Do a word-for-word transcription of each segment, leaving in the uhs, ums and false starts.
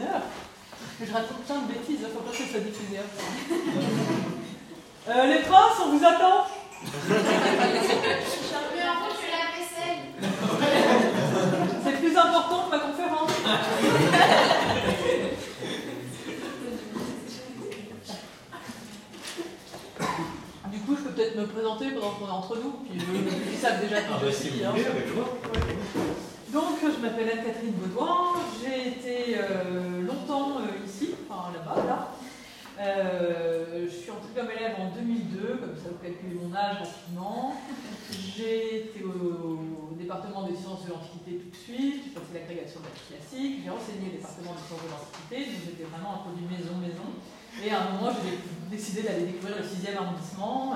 une heure. Je raconte plein de bêtises, il ne faut pas que ça soit diffusé. Euh, les princes, on vous attend. Mais en fait, je la vaisselle. C'est plus important que ma conférence. Du coup, je peux peut-être me présenter pendant qu'on est entre nous, puis ils savent déjà qui je suis. Hein. Donc, je m'appelle Anne-Catherine Baudouin, j'ai été euh, longtemps euh, ici, enfin là-bas, là. Euh, je suis entrée comme élève en deux mille deux, comme ça vous calculez mon âge rapidement. J'ai été au, au département des sciences de l'Antiquité tout de suite, j'ai passé l'agrégation de la classique, j'ai enseigné au département des sciences de l'Antiquité, donc j'étais vraiment un produit maison-maison. Et à un moment, j'ai décidé d'aller découvrir le sixième arrondissement.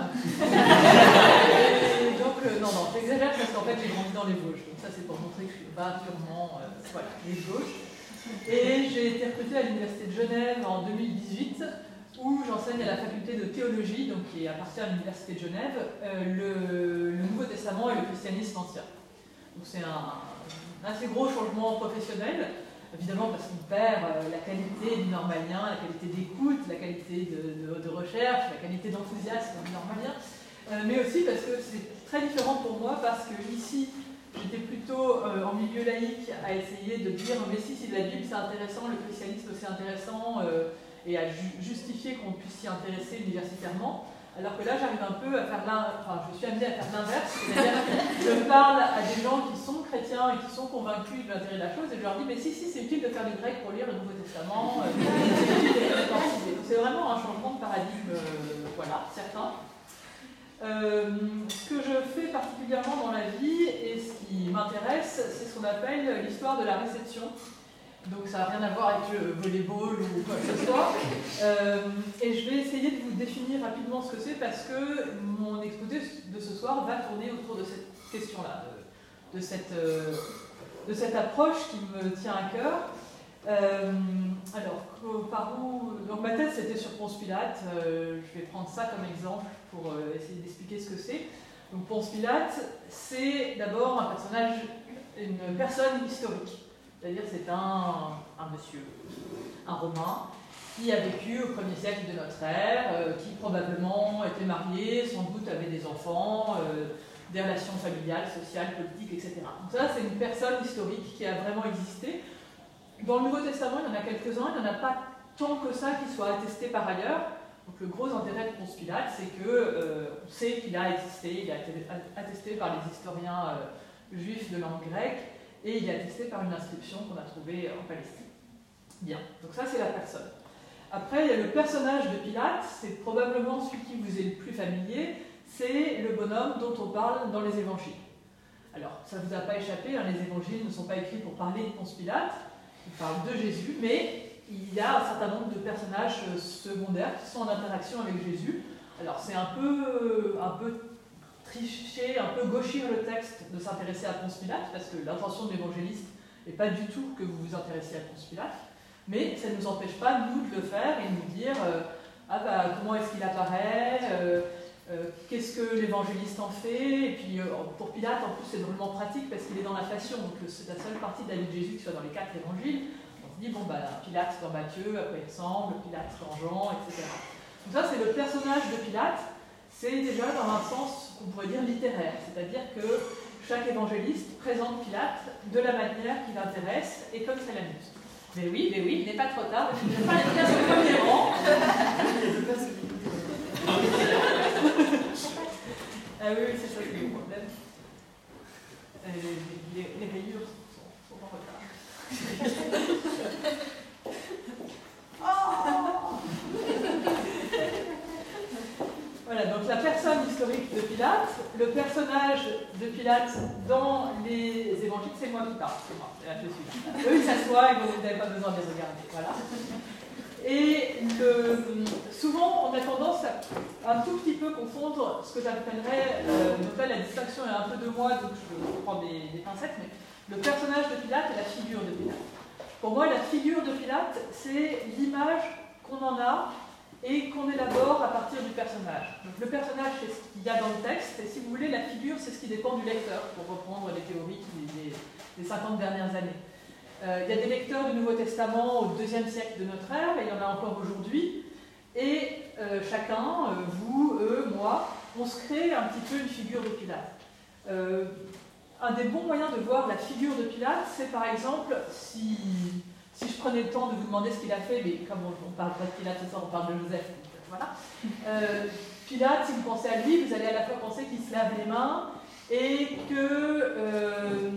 Et donc, euh, non, non, j'exagère parce qu'en fait, j'ai grandi dans les Vosges. Donc ça, c'est pour montrer que je suis pas purement, euh, voilà, les Vosges. Et j'ai été recrutée à l'Université de Genève en deux mille dix-huit, où j'enseigne à la faculté de théologie, donc qui appartient à l'Université de Genève, euh, le, le Nouveau Testament et le christianisme ancien. Donc c'est un, un assez gros changement professionnel. Évidemment parce qu'on perd euh, la qualité du normalien, la qualité d'écoute, la qualité de, de, de recherche, la qualité d'enthousiasme du normalien, euh, mais aussi parce que c'est très différent pour moi, parce que ici, j'étais plutôt euh, en milieu laïque à essayer de dire mais si, si la Bible c'est intéressant, le christianisme c'est intéressant, euh, et à ju justifier qu'on puisse s'y intéresser universitairement. Alors que là, j'arrive un peu à faire l'inverse, enfin, je suis amenée à faire l'inverse, c'est-à-dire je parle à des gens qui sont chrétiens et qui sont convaincus de l'intérêt de la chose, et je leur dis, mais si, si, c'est utile de faire du grec pour lire le Nouveau Testament, euh, c'est utile de faire des. C'est vraiment un changement de paradigme, euh, voilà, certain. Euh, ce que je fais particulièrement dans la vie, et ce qui m'intéresse, c'est ce qu'on appelle l'histoire de la réception. Donc ça n'a rien à voir avec le volleyball ou quoi que ce soit. Euh, et je vais essayer de vous définir rapidement ce que c'est, parce que mon exposé de ce soir va tourner autour de cette question-là, de, de, cette, euh, de cette approche qui me tient à cœur. Euh, alors, par où... Donc ma thèse c'était sur Ponce Pilate, euh, je vais prendre ça comme exemple pour euh, essayer d'expliquer ce que c'est. Donc Ponce Pilate, c'est d'abord un personnage, une personne historique. C'est-à-dire c'est un, un monsieur, un Romain, qui a vécu au premier siècle de notre ère, euh, qui probablement était marié, sans doute avait des enfants, euh, des relations familiales, sociales, politiques, et cetera. Donc ça, c'est une personne historique qui a vraiment existé. Dans le Nouveau Testament, il y en a quelques-uns, il n'y en a pas tant que ça qui soient attestés par ailleurs. Donc le gros intérêt de Ponce Pilate, c'est qu'on euh, sait qu'il a existé, il a été attesté par les historiens euh, juifs de langue grecque, et il est attesté par une inscription qu'on a trouvée en Palestine. Bien, donc ça c'est la personne. Après, il y a le personnage de Pilate, c'est probablement celui qui vous est le plus familier, c'est le bonhomme dont on parle dans les évangiles. Alors, ça ne vous a pas échappé, hein, les évangiles ne sont pas écrits pour parler de Ponce Pilate, ils parlent de Jésus, mais il y a un certain nombre de personnages secondaires qui sont en interaction avec Jésus. Alors, c'est un peu, un peu tricher, un peu gauchir le texte de s'intéresser à Ponce Pilate, parce que l'intention de l'évangéliste n'est pas du tout que vous vous intéressiez à Ponce Pilate, mais ça ne nous empêche pas, nous, de le faire et de nous dire euh, ah bah, comment est-ce qu'il apparaît, euh, euh, qu'est-ce que l'évangéliste en fait, et puis euh, pour Pilate, en plus, c'est drôlement pratique parce qu'il est dans la Passion, donc c'est la seule partie de la vie de Jésus qui soit dans les quatre évangiles. On se dit, bon, bah, Pilate dans Matthieu, à quoi il ressemble, Pilate dans Jean, et cetera. Donc ça, c'est le personnage de Pilate. C'est déjà dans un sens qu'on pourrait dire littéraire, c'est-à-dire que chaque évangéliste présente Pilate de la manière qui l'intéresse et comme ça l'amuse. Mais oui, mais oui, il n'est pas trop tard, je ne vais pas les places au premier rang. Ah oui, c'est ça, c'est le problème. Euh, les, les, les rayures sont, sont en retard. Oh. Voilà, donc la personne historique de Pilate, le personnage de Pilate dans les évangiles, c'est moi qui parle, c'est moi, là, je suis là. Eux, ils s'assoient et vous n'avez pas besoin de les regarder, voilà. Et le, souvent, on a tendance à un tout petit peu confondre ce que j'appellerais, euh, donc là la distinction est un peu de moi, donc je prends des, des pincettes, mais le personnage de Pilate et la figure de Pilate. Pour moi, la figure de Pilate, c'est l'image qu'on en a et qu'on élabore à partir du personnage. Donc le personnage, c'est ce qu'il y a dans le texte, et si vous voulez, la figure, c'est ce qui dépend du lecteur, pour reprendre les théories des, des cinquante dernières années. Euh, il y a des lecteurs du Nouveau Testament au deuxième siècle de notre ère, et il y en a encore aujourd'hui. Et euh, chacun, euh, vous, eux, moi, on se crée un petit peu une figure de Pilate. Euh, un des bons moyens de voir la figure de Pilate, c'est par exemple, si, si je prenais le temps de vous demander ce qu'il a fait, mais comme on ne parle pas de Pilate ce soir, on parle de Joseph, donc voilà. Euh, Pilate, si vous pensez à lui, vous allez à la fois penser qu'il se lave les mains et qu'il euh,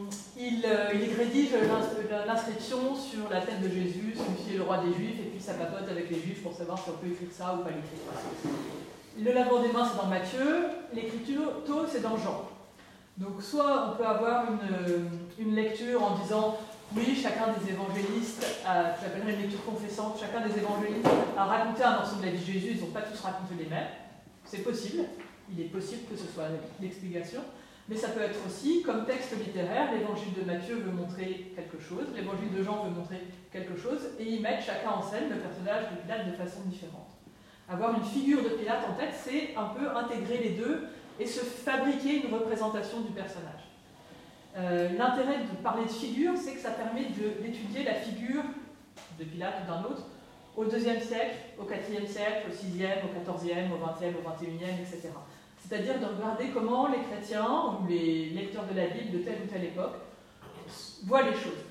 il, il rédige l'inscription sur la tête de Jésus, celui-ci est le roi des Juifs, et puis ça papote avec les Juifs pour savoir si on peut écrire ça ou pas l'écrire. Voilà. Le lavement des mains, c'est dans Matthieu, l'écriture, c'est dans Jean. Donc soit on peut avoir une, une lecture en disant oui, chacun des évangélistes, a, que j'appellerais une lecture confessante, chacun des évangélistes a raconté un morceau de la vie de Jésus, ils n'ont pas tous raconté les mêmes. C'est possible, il est possible que ce soit l'explication, mais ça peut être aussi, comme texte littéraire, l'évangile de Matthieu veut montrer quelque chose, l'évangile de Jean veut montrer quelque chose, et ils mettent chacun en scène le personnage de Pilate de façon différente. Avoir une figure de Pilate en tête, c'est un peu intégrer les deux et se fabriquer une représentation du personnage. Euh, L'intérêt de parler de figure, c'est que ça permet d'étudier la figure de Pilate ou d'un autre au deuxième siècle, au quatrième siècle, au sixième, au quatorzième, au vingtième, au vingt et unième, et cetera. C'est-à-dire de regarder comment les chrétiens ou les lecteurs de la Bible de telle ou telle époque voient les choses.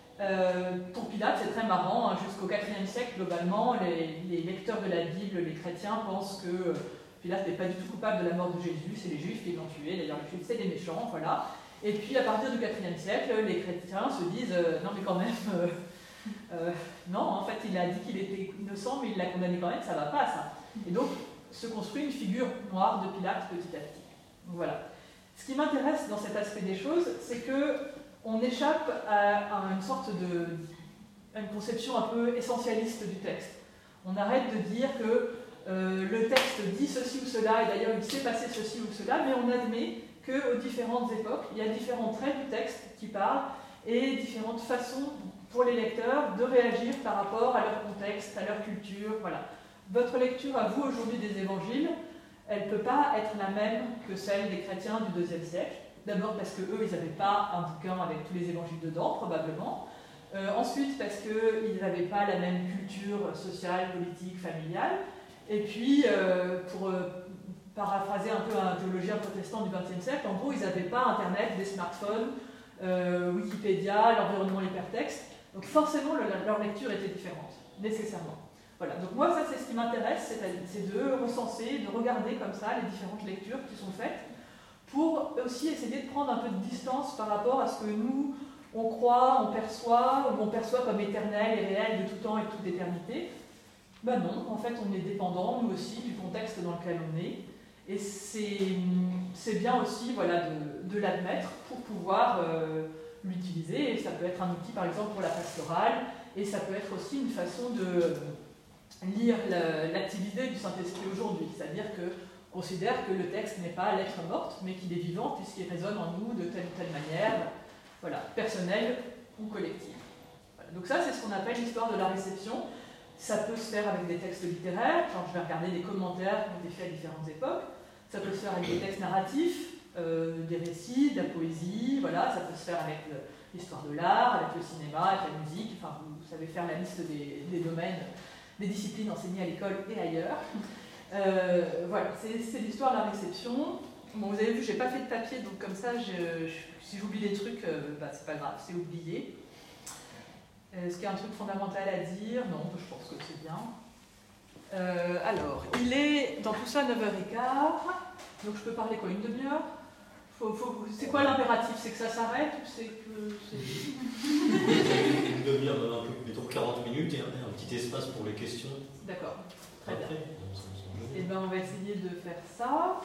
Euh, pour Pilate, c'est très marrant, hein, jusqu'au quatrième siècle, globalement, les, les lecteurs de la Bible, les chrétiens, pensent que Pilate n'est pas du tout coupable de la mort de Jésus, c'est les Juifs qui l'ont tué, d'ailleurs les Juifs c'est des méchants, voilà. Et puis à partir du quatrième siècle, les chrétiens se disent euh, non mais quand même, euh, euh, non, en fait il a dit qu'il était innocent, mais il l'a condamné quand même, ça va pas ça. Et donc se construit une figure noire de Pilate petit à petit. Donc voilà. Ce qui m'intéresse dans cet aspect des choses, c'est que on échappe à, à une sorte de, à une conception un peu essentialiste du texte. On arrête de dire que euh, le texte dit ceci ou cela, et d'ailleurs il s'est passé ceci ou cela, mais on admet qu'aux différentes époques, il y a différents traits du texte qui parlent et différentes façons pour les lecteurs de réagir par rapport à leur contexte, à leur culture. Voilà. Votre lecture à vous aujourd'hui des évangiles, elle ne peut pas être la même que celle des chrétiens du deuxième siècle. D'abord parce qu'eux, ils n'avaient pas un bouquin avec tous les évangiles dedans, probablement. Euh, ensuite parce qu'ils n'avaient pas la même culture sociale, politique, familiale. Et puis, euh, pour euh, paraphraser un peu un théologien protestant du vingtième siècle, en gros, ils n'avaient pas Internet, des smartphones, euh, Wikipédia, l'environnement hypertexte. Donc forcément, le, leur lecture était différente, nécessairement. Voilà. Donc moi, ça, c'est ce qui m'intéresse, c'est de recenser, de regarder comme ça les différentes lectures qui sont faites, pour aussi essayer de prendre un peu de distance par rapport à ce que nous, on croit, on perçoit, ou on perçoit comme éternel et réel de tout temps et de toute éternité. Ben non, en fait, on est dépendant, nous aussi, du contexte dans lequel on est. Et c'est bien aussi voilà, de, de l'admettre pour pouvoir euh, l'utiliser. Et ça peut être un outil, par exemple, pour la pastorale, et ça peut être aussi une façon de lire l'activité du Saint-Esprit aujourd'hui. C'est-à-dire qu'on considère que le texte n'est pas lettre morte, mais qu'il est vivant, puisqu'il résonne en nous de telle ou telle manière, voilà, personnelle ou collective. Voilà. Donc ça, c'est ce qu'on appelle l'histoire de la réception. Ça peut se faire avec des textes littéraires, genre je vais regarder des commentaires qui ont été faits à différentes époques. Ça peut se faire avec des textes narratifs, euh, des récits, de la poésie, voilà. Ça peut se faire avec l'histoire de l'art, avec le cinéma, avec la musique. Enfin, vous savez faire la liste des, des domaines, des disciplines enseignées à l'école et ailleurs. Euh, voilà, c'est l'histoire de la réception. Bon, vous avez vu, je n'ai pas fait de papier, donc comme ça, je, je, si j'oublie des trucs, euh, bah, c'est pas grave, c'est oublié. Est-ce qu'il y a un truc fondamental à dire? Non, je pense que c'est bien. Euh, alors, il est dans tout ça neuf heures quinze, donc je peux parler quoi, une demi-heure? C'est quoi l'impératif? C'est que ça s'arrête ou c'est que... Une demi-heure, un peu plutôt quarante minutes et un, un petit espace pour les questions. D'accord, très bien. Et eh bien, on va essayer de faire ça.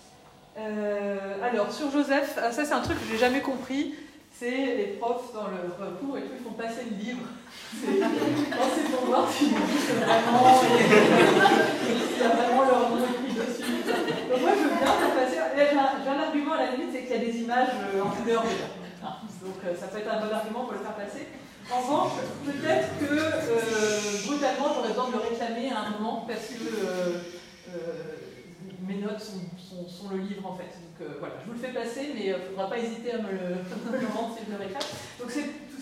Euh, alors, sur Joseph, ça c'est un truc que j'ai jamais compris. C'est les profs dans leur cours et tout, ils font passer le livre. C'est pour voir si c'est vraiment, s'il y a vraiment leur nom écrit dessus. Donc moi je veux bien faire passer. J'ai un, un argument à la limite, c'est qu'il y a des images en couleur déjà. Donc ça peut être un bon argument pour le faire passer. En revanche, peut-être que euh, brutalement j'aurais besoin de le réclamer à un moment parce que euh, euh, mes notes sont, sont, sont le livre en fait. Donc euh, voilà, je vous le fais passer, mais il euh, ne faudra pas hésiter à me le, me le rendre si je le réclame. Donc tout ça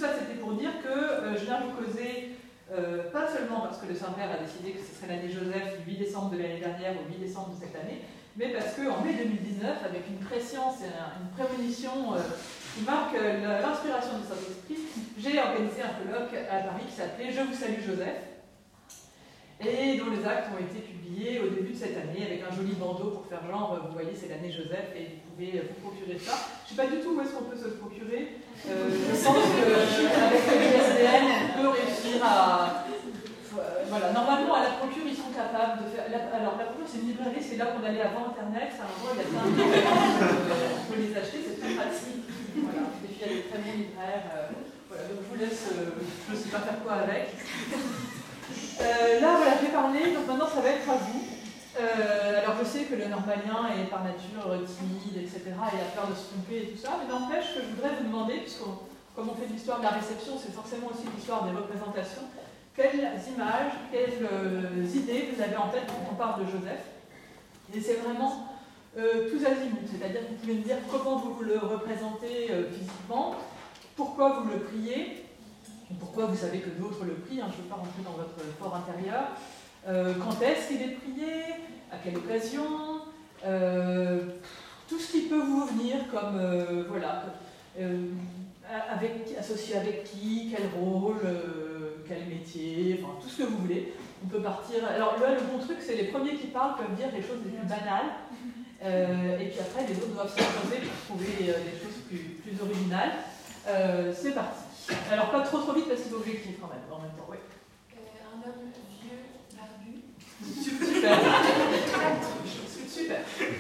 ça, c'était pour dire que euh, je viens vous causer, euh, pas seulement parce que le Saint-Père a décidé que ce serait l'année Joseph du huit décembre de l'année dernière au huit décembre de cette année, mais parce qu'en mai deux mille dix-neuf, avec une préscience et une prémonition euh, qui marque euh, l'inspiration du Saint-Esprit, j'ai organisé un colloque à Paris qui s'appelait « Je vous salue Joseph », et dont les actes ont été publiés au début de cette année avec un joli bandeau pour faire genre, vous voyez, c'est l'année Joseph et vous pouvez vous procurer ça. Je ne sais pas du tout où est-ce qu'on peut se le procurer. Euh, je pense qu'avec le U S D N, on peut réussir à... Euh, voilà, normalement, à la procure, ils sont capables de faire... La, alors, la procure, c'est une librairie, c'est là qu'on allait avant Internet, c'est un endroit où il y a plein de livres, on peut les acheter, c'est très pratique. Voilà, et puis il y a des très bons libraires. Euh, voilà, donc je vous laisse, euh, je ne sais pas faire quoi avec. Euh, là, voilà, j'ai parlé, donc maintenant ça va être à vous. Euh, alors je sais que le normalien est par nature timide, et cetera, et a peur de se tromper et tout ça, mais n'empêche que je voudrais vous demander, puisque comme on fait de l'histoire de la réception, c'est forcément aussi l'histoire des représentations, quelles images, quelles euh, idées vous avez en tête quand on parle de Joseph. Et c'est vraiment euh, tous azimuts, c'est-à-dire que vous pouvez me dire comment vous le représentez euh, physiquement, pourquoi vous le priez, pourquoi vous savez que d'autres le prient, hein, je ne veux pas rentrer dans votre fort intérieur, euh, quand est-ce qu'il est prié, à quelle occasion, euh, tout ce qui peut vous venir comme, euh, voilà, euh, avec, associé avec qui, quel rôle, euh, quel métier, enfin tout ce que vous voulez. On peut partir. Alors là, le bon truc, c'est les premiers qui parlent peuvent dire les choses les plus banales, euh, et puis après, les autres doivent s'imposer pour trouver euh, des choses plus, plus originales. Euh, c'est parti. Alors pas trop trop vite parce qu'il faut que j'écrive quand même en même temps, oui. Euh, un homme vieux, barbu. Super. Super.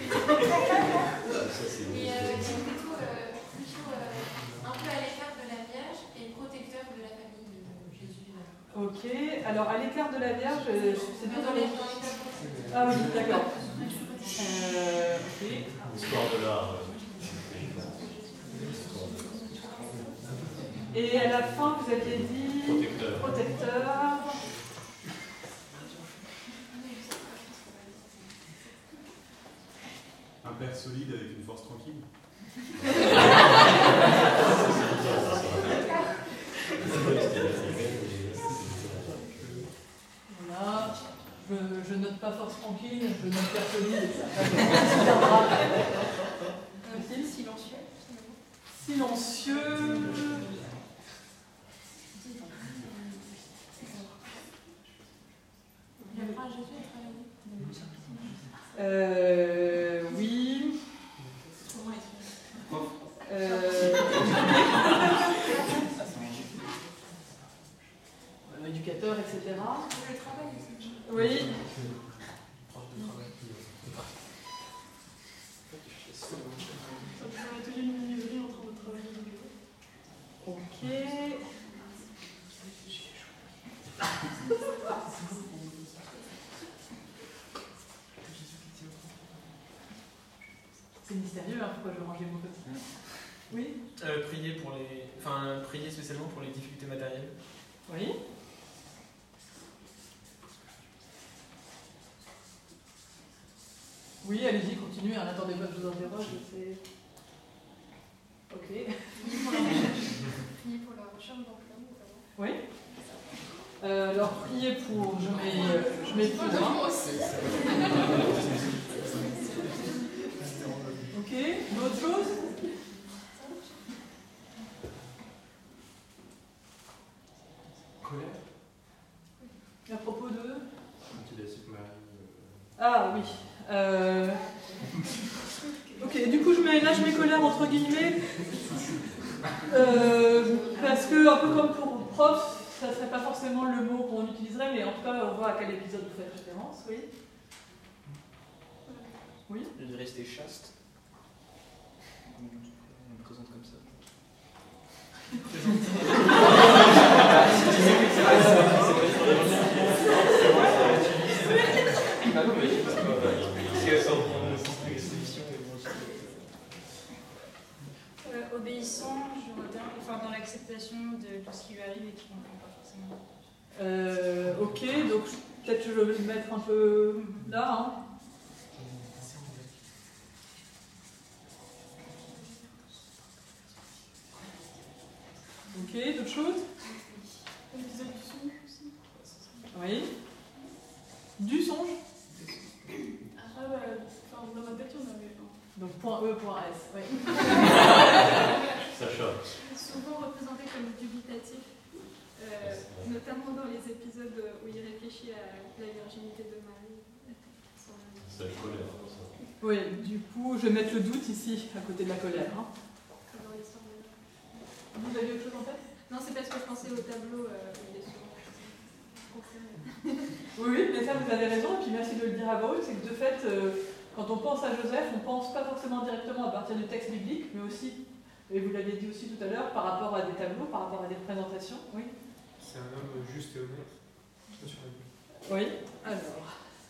Et euh, qui est plutôt, euh, plutôt euh, un peu à l'écart de la Vierge et protecteur de la famille de Jésus. Ok, alors à l'écart de la Vierge, c'est bien dans les... les... Ah oui, d'accord. Euh, ok. L'histoire de l'art. Et à la fin, vous aviez dit... Protecteur. Protecteur. Un père solide avec une force tranquille. Voilà. Je, je note pas force tranquille, je note père solide. Un silencieux. Silencieux. Il apprend à Jésus à travailler. Euh, oui. Euh, éducateur, et cetera. Le travail aussi. Oui. Ok. C'est mystérieux, hein, pourquoi je vais ranger mon petit. Oui. Euh, prier pour les, enfin prier spécialement pour les difficultés matérielles. Oui. Oui, allez-y, continuez, hein, n'attendez pas que je vous interroge. C'est... Ok. Prier pour la recherche d'emploi, notamment. Oui. Euh, alors, priez pour. Je mets, euh, je mets pour. Hein. Ok. D'autres choses? Colère. À propos de. Quand il a su que Marie. Ah oui. Euh... Ok, du coup, je mets, là, je mets colère entre guillemets. Euh, parce que, un peu comme pour prof, ça ne serait pas forcément le mot qu'on utiliserait, mais en tout cas, on voit à quel épisode vous faites référence, oui. Oui. Je vais rester chaste. On me présente comme ça. Ah non, mais je sais pas. Euh, obéissant, je vois bien, enfin dans l'acceptation de tout ce qui lui arrive et qui ne comprend pas forcément. Euh, ok, donc peut-être je vais le mettre un peu là. Hein. Ok. Ok, d'autres choses? L'épisode du son aussi. Oui. Du songe? Ah bah, enfin, dans ma tête, il y en avait un. Donc point E, point S. Oui. Sacha. Souvent représenté comme dubitatif, euh, notamment dans les épisodes où il réfléchit à la virginité de Marie. C'est la colère, ça. Oui, du coup, je vais mettre le doute ici, à côté de la colère. Hein. Dans l'histoire de... Vous avez autre chose en tête? Non, c'est parce que je pensais au tableau euh, où il est souvent concerné. Oui, oui, mais ça, vous avez raison. Et puis merci de le dire à voix haute, c'est que de fait, euh, quand on pense à Joseph, on pense pas forcément directement à partir du texte biblique, mais aussi, et vous l'aviez dit aussi tout à l'heure, par rapport à des tableaux, par rapport à des représentations. Oui. C'est un homme juste et honnête. Je sais pas sur la Bible. Oui. Alors.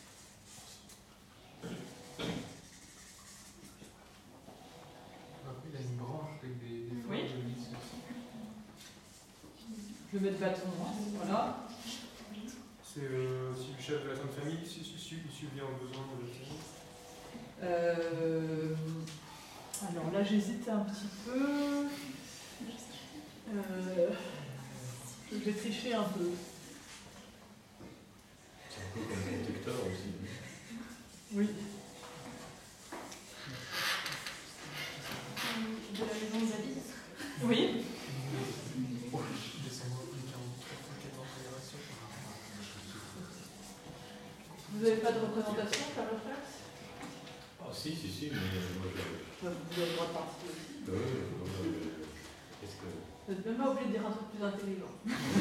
Après, il a une branche avec des, des Oui. fleurs de lys. Je vais mettre bâton. Hein. Voilà. C'est euh, aussi le chef de la Sainte Famille qui subvient aux besoins de la famille. Euh, alors là, j'hésite un petit peu. Euh, je vais tricher un peu. C'est un peu comme protecteur aussi. Oui. De la maison Zadig. Oui. Vous n'avez pas de représentation, Carl Frère? Ah si, si, si, mais moi je... Vous avez le droit de participer aussi. Oui, oui, oui. Qu'est-ce que... Vous n'êtes même pas obligé de dire un truc plus intelligent.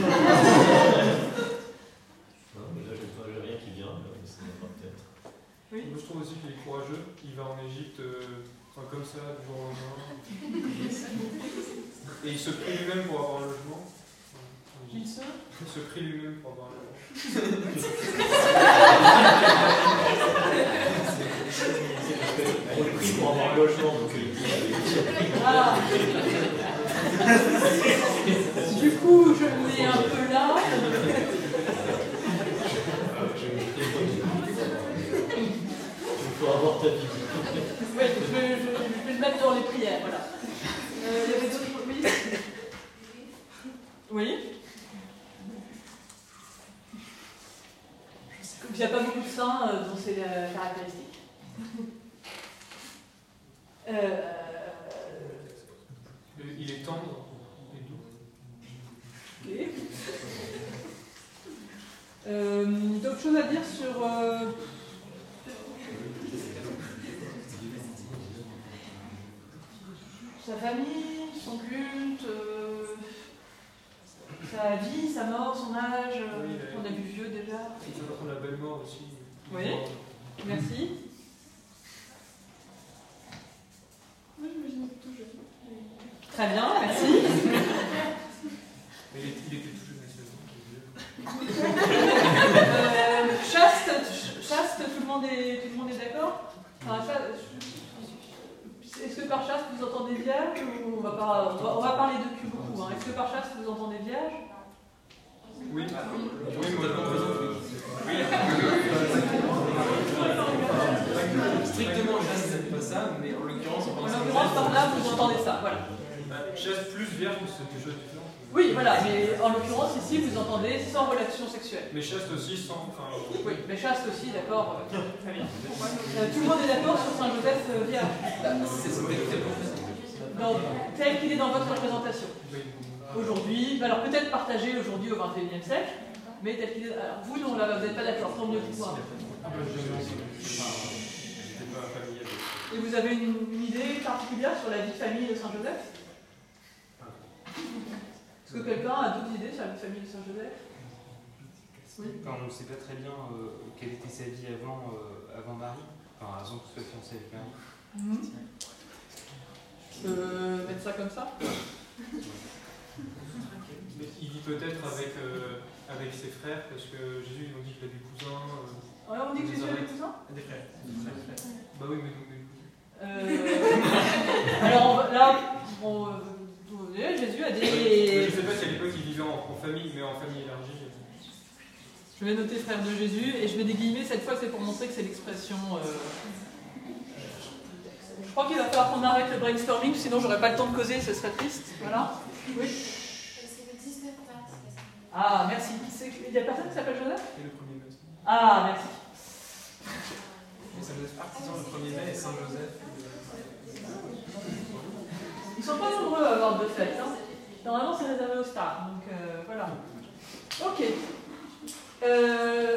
Non, mais là j'ai pas- j'ai rien qui vient, mais ça va peut-être. Oui. Moi je trouve aussi qu'il est courageux. Il va en Égypte euh, enfin, comme ça, du jour au lendemain. Et il se prie lui-même pour avoir un logement. En Il Égypte. se Il se prie lui-même pour avoir un logement. On le prie pour avoir un logement, donc il dit... Ah. Du coup, je le mets un peu là. Il faut avoir ta vie. Oui, je, je, je vais le mettre dans les prières, voilà. Euh, il y avait d'autres... Oui. Oui. Il n'y a pas beaucoup de saints euh, dont c'est la caractéristique. Euh, Il est tendre et doux. ok. Euh, D'autres choses à dire sur... Euh, sa famille, son culte, euh, sa vie, sa mort, son âge, euh, Oui, euh, on a vu vieux déjà. Il va prendre la belle mort aussi. Oui. Merci. Moi, je m'imagine tout jeune. Très bien, merci. Mais il, est- il était tout jeune à seize ans. Euh, chaste, chaste, tout le monde est, tout le monde est d'accord? Enfin, cha- Est-ce que par chaste vous entendez vierge ou on va, pas, on va, on va parler de cul beaucoup. Hein. Est-ce que par chaste vous entendez vierge? Oui. Oui, moi je Strictement chaste, c'est pas ça, mais en l'occurrence, on En pense l'occurrence, par là, vous entendez ça. Voilà. chasse plus vierge, c'est quelque chose de différent. Oui, voilà, mais en l'occurrence, ici, vous entendez sans relation sexuelle. Mais chaste aussi sans. Enfin, Oui, mais chaste aussi, d'accord. euh, Très bien. Euh, tout le monde est d'accord sur Saint-Joseph euh, vierge? c'est son détecteur. Dans- tel qu'il est dans votre représentation. oui. Aujourd'hui, bah alors peut-être partagé aujourd'hui au vingt et unième siècle, mais tel qu'il est. Alors vous, non, là, vous n'êtes pas d'accord, tant mieux pour moi. Ah, bah, je n'étais pas familier avec. Et vous avez une, une idée particulière sur la vie de famille de Saint-Joseph? Est-ce que quelqu'un a d'autres idées sur la vie de famille de Saint-Joseph? Oui. Enfin, on ne sait pas très bien euh, quelle était sa vie avant, euh, avant Marie, enfin avant qu'il soit fiancé avec Marie. Mmh. Je peux mettre ça comme ça? Mais il vit peut-être avec, euh, avec ses frères, parce que Jésus, ils ont dit qu'il a des cousins. Euh... Ouais, on dit que Jésus a des cousins? Des frères. Bah oui, mais donc des cousins. Euh, alors on va- là, on, vous voyez, Jésus a Je des. ne sais pas si à l'époque il vivait en, en famille, mais en famille élargie. Je vais noter frère de Jésus et je mets des guillemets cette fois, c'est pour montrer que c'est l'expression. Euh... Je crois qu'il va falloir qu'on arrête le brainstorming, sinon j'aurais pas le temps de causer, ce serait triste. Voilà. Oui. Est-ce Ah, merci. Il n'y a personne qui s'appelle Joseph? Et le premier mai aussi. Ah, merci. Et Saint Joseph Artisan le premier mai et Saint Joseph. Ils sont pas nombreux à avoir de fêtes. Hein. Normalement, c'est réservé aux stars. Donc euh, voilà. Ok. Euh...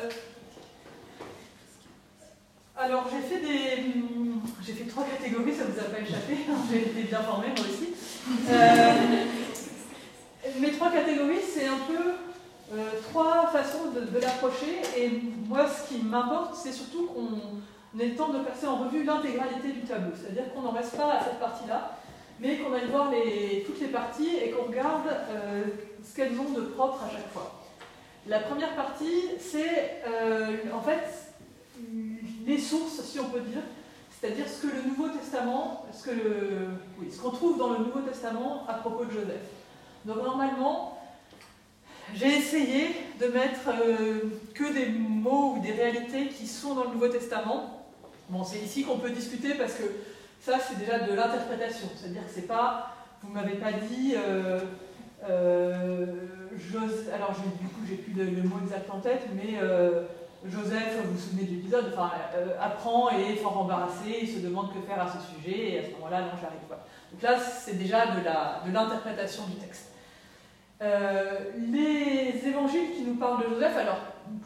Alors, j'ai fait des. J'ai fait trois catégories, ça ne vous a pas échappé. J'ai été bien formée, moi aussi. Euh... Mes trois catégories, c'est un peu euh, trois façons de, de l'approcher. Et moi, ce qui m'importe, c'est surtout qu'on ait le temps de passer en revue l'intégralité du tableau. C'est-à-dire qu'on n'en reste pas à cette partie-là, mais qu'on aille voir les, toutes les parties et qu'on regarde euh, ce qu'elles ont de propre à chaque fois. La première partie, c'est euh, en fait les sources, si on peut dire, c'est-à-dire ce que le Nouveau Testament, ce que le, oui, ce qu'on trouve dans le Nouveau Testament à propos de Joseph. Donc normalement, j'ai essayé de mettre euh, que des mots ou des réalités qui sont dans le Nouveau Testament. Bon, c'est ici qu'on peut discuter parce que ça, c'est déjà de l'interprétation. C'est-à-dire que c'est pas, vous m'avez pas dit, euh, euh, Joseph, alors je, du coup, j'ai plus le, le mot exact en tête, mais euh, Joseph, vous vous souvenez de l'épisode, enfin, euh, apprend et est fort embarrassé, il se demande que faire à ce sujet, et à ce moment-là, non, j'arrive pas. Donc là, c'est déjà de la, de l'interprétation du texte. Euh, les évangiles qui nous parlent de Joseph, alors,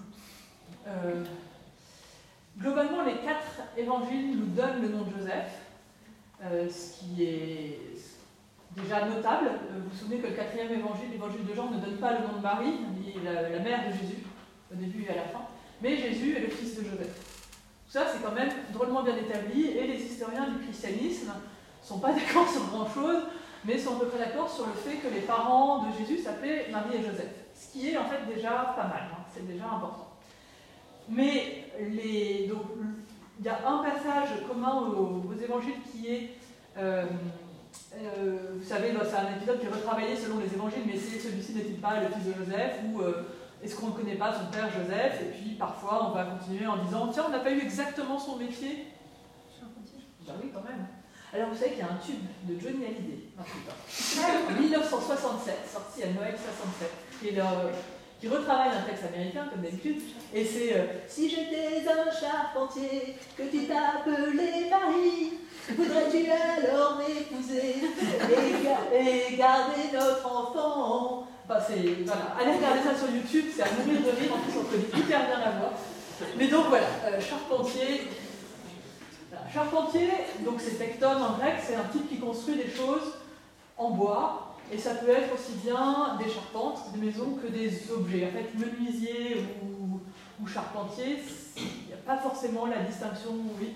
euh, globalement, les quatre évangiles nous donnent le nom de Joseph, euh, ce qui est déjà notable. Euh, vous vous souvenez que le quatrième évangile, l'évangile de Jean, ne donne pas le nom de Marie, ni la, la mère de Jésus, au début et à la fin, mais Jésus est le fils de Joseph. Tout ça, c'est quand même drôlement bien établi, et les historiens du christianisme ne sont pas d'accord sur grand-chose, mais sont à peu près d'accord sur le fait que les parents de Jésus s'appelaient Marie et Joseph, ce qui est en fait déjà pas mal, hein, c'est déjà important. Mais les, donc, il y a un passage commun aux, aux évangiles qui est, euh, euh, vous savez, c'est un épisode qui est retravaillé selon les évangiles, mais c'est celui-ci n'est-il pas le fils de Joseph, ou euh, est-ce qu'on ne connaît pas son père Joseph, et puis parfois on va continuer en disant, tiens, on n'a pas eu exactement son métier. Ben oui, quand même. Alors vous savez qu'il y a un tube de Johnny Hallyday, en dix-neuf cent soixante-sept, sorti à Noël soixante-sept, qui, est leur, qui retravaille un texte américain comme d'habitude, et c'est euh, si j'étais un charpentier, que tu t'appelais Marie, voudrais-tu alors m'épouser et, et garder notre enfant? Enfin, c'est, voilà, allez regarder ça sur YouTube, c'est à mourir de rire, en plus on connaît hyper bien la voix. Mais donc voilà, euh, charpentier. Charpentier, donc c'est tectone en grec, c'est un type qui construit des choses en bois, et ça peut être aussi bien des charpentes, des maisons, que des objets. En fait, menuisier ou, ou charpentier, il n'y a pas forcément la distinction, oui.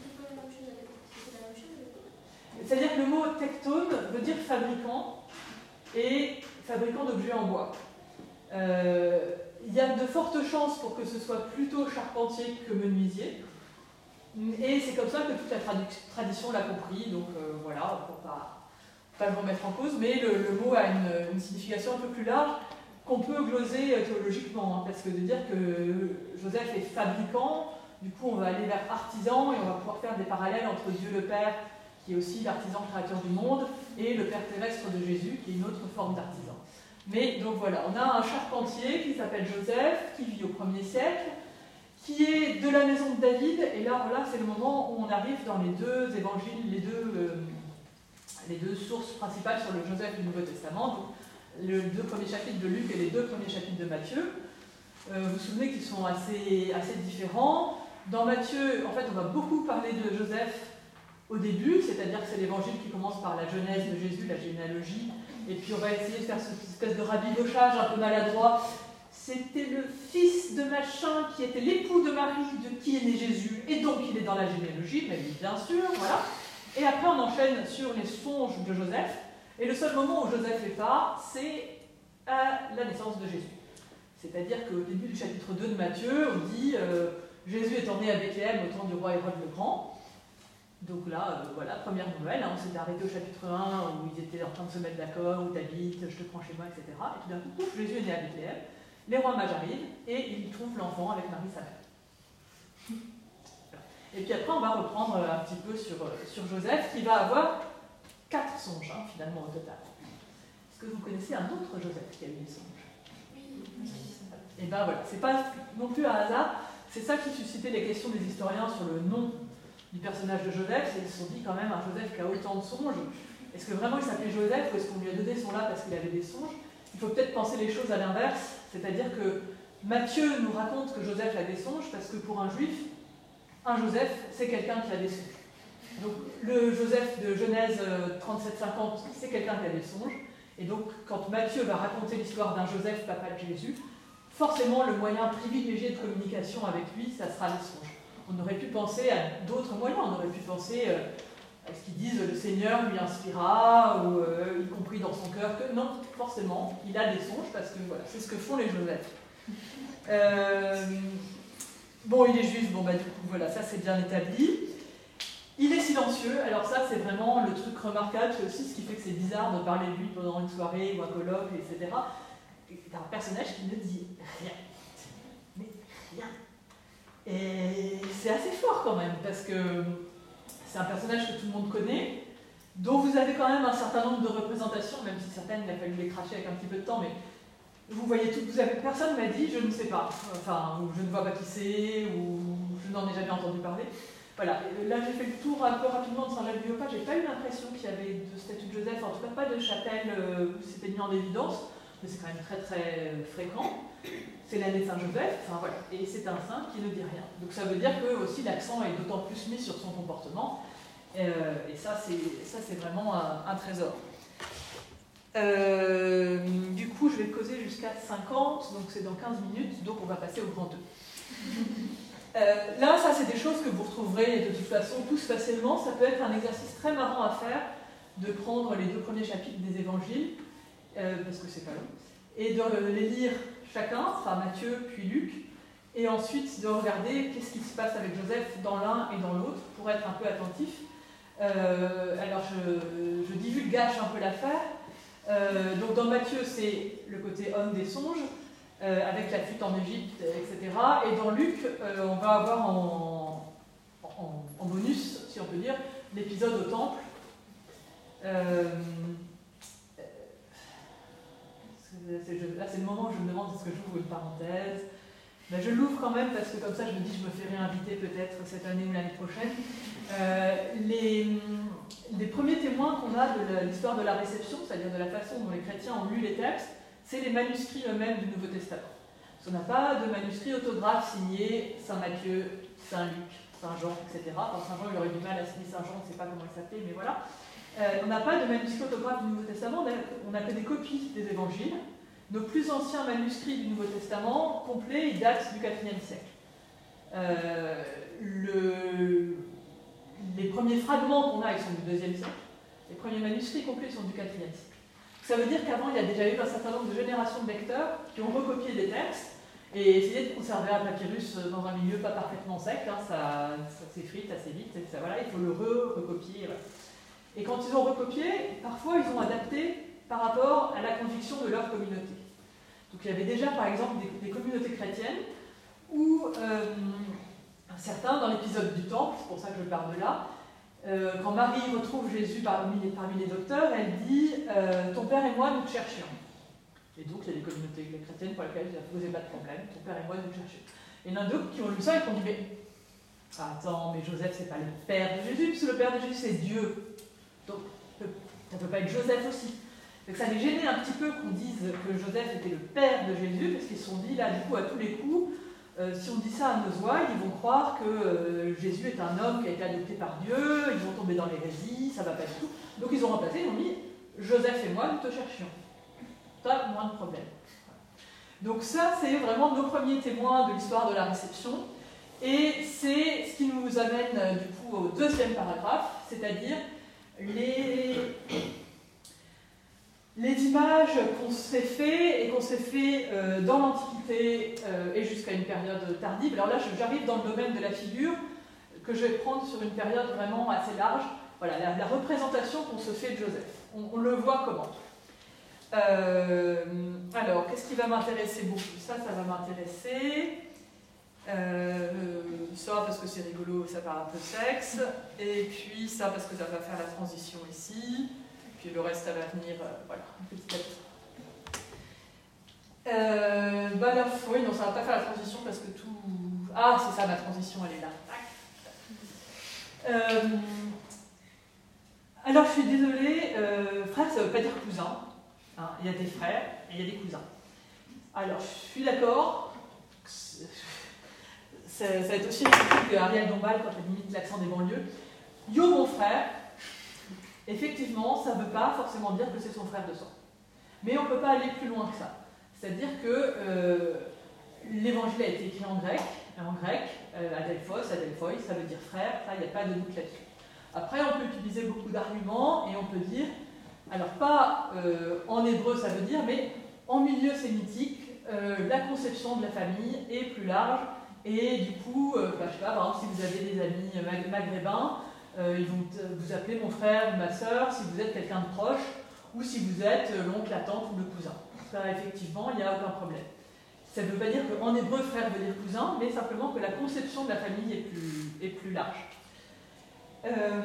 C'est-à-dire que le mot tectone veut dire fabricant, et fabricant d'objets en bois. Euh, il y a de fortes chances pour que ce soit plutôt charpentier que menuisier. Et c'est comme ça que toute la tradition l'a compris, donc euh, voilà, pour ne pas, pas le remettre en cause, mais le, le mot a une, une signification un peu plus large qu'on peut gloser théologiquement, hein, parce que de dire que Joseph est fabricant, du coup on va aller vers artisan et on va pouvoir faire des parallèles entre Dieu le Père, qui est aussi l'artisan créateur du monde, et le Père terrestre de Jésus, qui est une autre forme d'artisan. Mais donc voilà, on a un charpentier qui s'appelle Joseph, qui vit au premier siècle, qui est de la maison de David, et là, là c'est le moment où on arrive dans les deux évangiles, les deux, euh, les deux sources principales sur le Joseph du Nouveau Testament, donc les deux premiers chapitres de Luc et les deux premiers chapitres de Matthieu. Euh, vous vous souvenez qu'ils sont assez, assez différents. Dans Matthieu, en fait, on va beaucoup parler de Joseph au début, c'est-à-dire que c'est l'évangile qui commence par la genèse de Jésus, la généalogie, et puis on va essayer de faire cette espèce de rabibochage un peu maladroit. C'était le fils de machin qui était l'époux de Marie, de qui est né Jésus, et donc il est dans la généalogie, mais bien sûr, voilà. Et après on enchaîne sur les songes de Joseph, et le seul moment où Joseph n'est pas, c'est à la naissance de Jésus. C'est-à-dire qu'au début du chapitre deux de Matthieu, on dit euh, Jésus étant né à Bethléem au temps du roi Hérode le Grand. Donc là, euh, voilà, première nouvelle, hein, on s'était arrêté au chapitre un où ils étaient en train de se mettre d'accord, où t'habites, je te prends chez moi, et cetera. Et tout d'un coup, pouf, Jésus est né à Bethléem. Les rois mages arrivent et ils trouvent l'enfant avec Marie sa mère. Et puis après, on va reprendre un petit peu sur, sur Joseph, qui va avoir quatre songes, hein, finalement, au total. Est-ce que vous connaissez un autre Joseph qui a eu des songes? Oui. Et ben voilà, c'est pas non plus un hasard, c'est ça qui suscitait les questions des historiens sur le nom du personnage de Joseph, et ils se sont dit quand même, un Joseph qui a autant de songes, est-ce que vraiment il s'appelait Joseph ou est-ce qu'on lui a donné son là parce qu'il avait des songes? Il faut peut-être penser les choses à l'inverse, c'est-à-dire que Matthieu nous raconte que Joseph a des songes parce que pour un juif, un Joseph, c'est quelqu'un qui a des songes. Donc le Joseph de Genèse trente-sept cinquante, c'est quelqu'un qui a des songes, et donc quand Matthieu va raconter l'histoire d'un Joseph, papa de Jésus, forcément le moyen privilégié de communication avec lui, ça sera les songes. On aurait pu penser à d'autres moyens, on aurait pu penser euh, à ce qu'ils disent le Seigneur lui inspira, ou euh, y compris dans son cœur, que non, forcément, il a des songes, parce que voilà, c'est ce que font les Joseph. Euh, bon, il est juif, bon bah du coup, voilà, ça c'est bien établi. Il est silencieux, alors ça c'est vraiment le truc remarquable, c'est aussi ce qui fait que c'est bizarre de parler de lui pendant une soirée ou un colloque, et cetera. C'est un personnage qui ne dit rien. Mais rien. Et c'est assez fort quand même, parce que c'est un personnage que tout le monde connaît, dont vous avez quand même un certain nombre de représentations, même si certaines, il a fallu les cracher avec un petit peu de temps, mais vous voyez tout, vous avez, personne m'a dit je ne sais pas, enfin, ou je ne vois pas qui c'est, ou je n'en ai jamais entendu parler. Voilà, là j'ai fait le tour un peu rapidement de Saint-Jacques-du-Haut-Pas, j'ai pas eu l'impression qu'il y avait de statue de Joseph, en tout cas pas de chapelle où c'était mis en évidence, mais c'est quand même très très fréquent. C'est l'année de Saint-Joseph, enfin voilà, et c'est un saint qui ne dit rien. Donc ça veut dire que aussi l'accent est d'autant plus mis sur son comportement, euh, et ça c'est vraiment un, un trésor. Euh, du coup, je vais causer jusqu'à cinquante, donc c'est dans quinze minutes, donc on va passer au grand deux. Euh, là, ça c'est des choses que vous retrouverez de toute façon tous facilement. Ça peut être un exercice très marrant à faire, de prendre les deux premiers chapitres des évangiles, euh, parce que c'est pas long, et de les lire chacun, enfin Matthieu puis Luc, et ensuite de regarder qu'est-ce qui se passe avec Joseph dans l'un et dans l'autre, pour être un peu attentif. Euh, alors je, je divulgage un peu l'affaire. Euh, donc dans Matthieu, c'est le côté homme des songes, euh, avec la fuite en Égypte, et cetera. Et dans Luc, euh, on va avoir en, en, en bonus, si on peut dire, l'épisode au temple. Euh, Là, c'est le moment où je me demande est-ce que j'ouvre une parenthèse. Ben, je l'ouvre quand même parce que comme ça, je me dis je me fais réinviter peut-être cette année ou l'année prochaine. Euh, les, les premiers témoins qu'on a de l'histoire de la réception, c'est-à-dire de la façon dont les chrétiens ont lu les textes, c'est les manuscrits eux-mêmes du Nouveau Testament. Parce qu'on n'a pas de manuscrit autographe signé Saint Matthieu, Saint Luc, Saint Jean, et cetera. Enfin, Saint Jean, il aurait du mal à signer Saint Jean, on ne sait pas comment il s'appelait, mais voilà. Euh, on n'a pas de manuscrit autographe du Nouveau Testament, on n'a que des copies des évangiles. Nos plus anciens manuscrits du Nouveau Testament, complets, ils datent du quatrième siècle. Euh, le, les premiers fragments qu'on a, ils sont du deuxième siècle. Les premiers manuscrits complets sont du quatrième siècle. Ça veut dire qu'avant, il y a déjà eu un certain nombre de générations de lecteurs qui ont recopié des textes et essayé de conserver un papyrus dans un milieu pas parfaitement sec. Hein, ça ça s'effrite assez vite, et ça, voilà, il faut le re-recopier. Voilà. Et quand ils ont recopié, parfois ils ont adapté par rapport à la conviction de leur communauté. Donc il y avait déjà par exemple des, des communautés chrétiennes où euh, certains, dans l'épisode du temple, c'est pour ça que je parle de là, euh, quand Marie retrouve Jésus parmi les, parmi les docteurs, elle dit euh, « Ton père et moi, nous te cherchions ». Et donc il y a des communautés chrétiennes pour lesquelles ça ne posait pas de problème, « Ton père et moi, nous te cherchions ». Et il y en a d'autres qui ont lu ça et qui ont dit « Mais attends, mais Joseph, c'est pas le père de Jésus, puisque le père de Jésus, c'est Dieu. Donc ça ne peut pas être Joseph aussi ». Donc ça les gênait un petit peu qu'on dise que Joseph était le père de Jésus, parce qu'ils se sont dit, là, du coup, à tous les coups, euh, si on dit ça à nos ouailles, ils vont croire que euh, Jésus est un homme qui a été adopté par Dieu, ils vont tomber dans l'hérésie, ça ne va pas du tout. Donc ils ont remplacé, ils ont mis, Joseph et moi, nous te cherchions. Pas moins de problème. Donc ça, c'est vraiment nos premiers témoins de l'histoire de la réception, et c'est ce qui nous amène, du coup, au deuxième paragraphe, c'est-à-dire les... les images qu'on s'est fait et qu'on s'est fait euh, dans l'Antiquité euh, et jusqu'à une période tardive. Alors là, j'arrive dans le domaine de la figure que je vais prendre sur une période vraiment assez large. Voilà, la, la représentation qu'on se fait de Joseph. On, on le voit comment. Euh, alors, qu'est-ce qui va m'intéresser beaucoup? Ça, ça va m'intéresser. Euh, ça, parce que c'est rigolo, ça parle un peu sexe. Et puis ça, parce que ça va faire la transition ici. Puis le reste, ça va venir, euh, voilà, petit à petit. Euh, bah là, oui, non, ça va pas faire la transition parce que tout... Ah, c'est ça, ma transition, elle est là. Euh, alors, je suis désolée, euh, frère, ça veut pas dire cousin. Hein, il y a des frères et il y a des cousins. Alors, je suis d'accord. Ça, ça va être aussi l'explique que Ariel Dombal quand elle limite l'accent des banlieues. Yo, mon frère, effectivement, ça ne veut pas forcément dire que c'est son frère de sang. Mais on ne peut pas aller plus loin que ça. C'est-à-dire que euh, l'évangile a été écrit en grec, en grec, euh, adelphos, adelphoi, ça veut dire frère, ça, il n'y a pas de doute là-dessus. Après, on peut utiliser beaucoup d'arguments et on peut dire, alors pas euh, en hébreu ça veut dire, mais en milieu sémitique, euh, la conception de la famille est plus large et du coup, euh, bah, je sais pas, par exemple, si vous avez des amis mag maghrébins, euh, ils vont vous appeler mon frère ou ma sœur si vous êtes quelqu'un de proche ou si vous êtes l'oncle, la tante ou le cousin. Ça, effectivement, il n'y a aucun problème. Ça ne veut pas dire qu'en hébreu, frère veut dire cousin, mais simplement que la conception de la famille est plus, est plus large. Euh,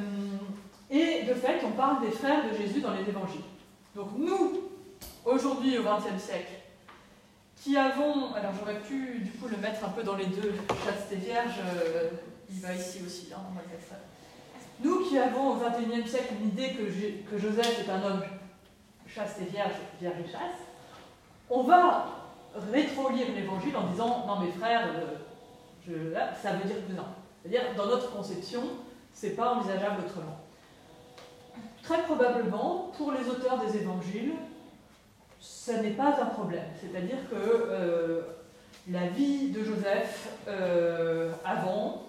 et de fait, on parle des frères de Jésus dans les évangiles. Donc nous, aujourd'hui au vingtième siècle, qui avons, alors j'aurais pu du coup le mettre un peu dans les deux, chaste et vierge, euh, il va ici aussi, hein, on va faire ça. Nous qui avons au vingt et unième siècle l'idée que, que Joseph est un homme chaste et vierge, vierge et chaste, on va rétro-lire l'évangile en disant non mes frères, euh, je, là, ça veut dire cousin. C'est-à-dire dans notre conception, c'est pas envisageable autrement. Très probablement, pour les auteurs des évangiles, ce n'est pas un problème. C'est-à-dire que euh, la vie de Joseph euh, avant,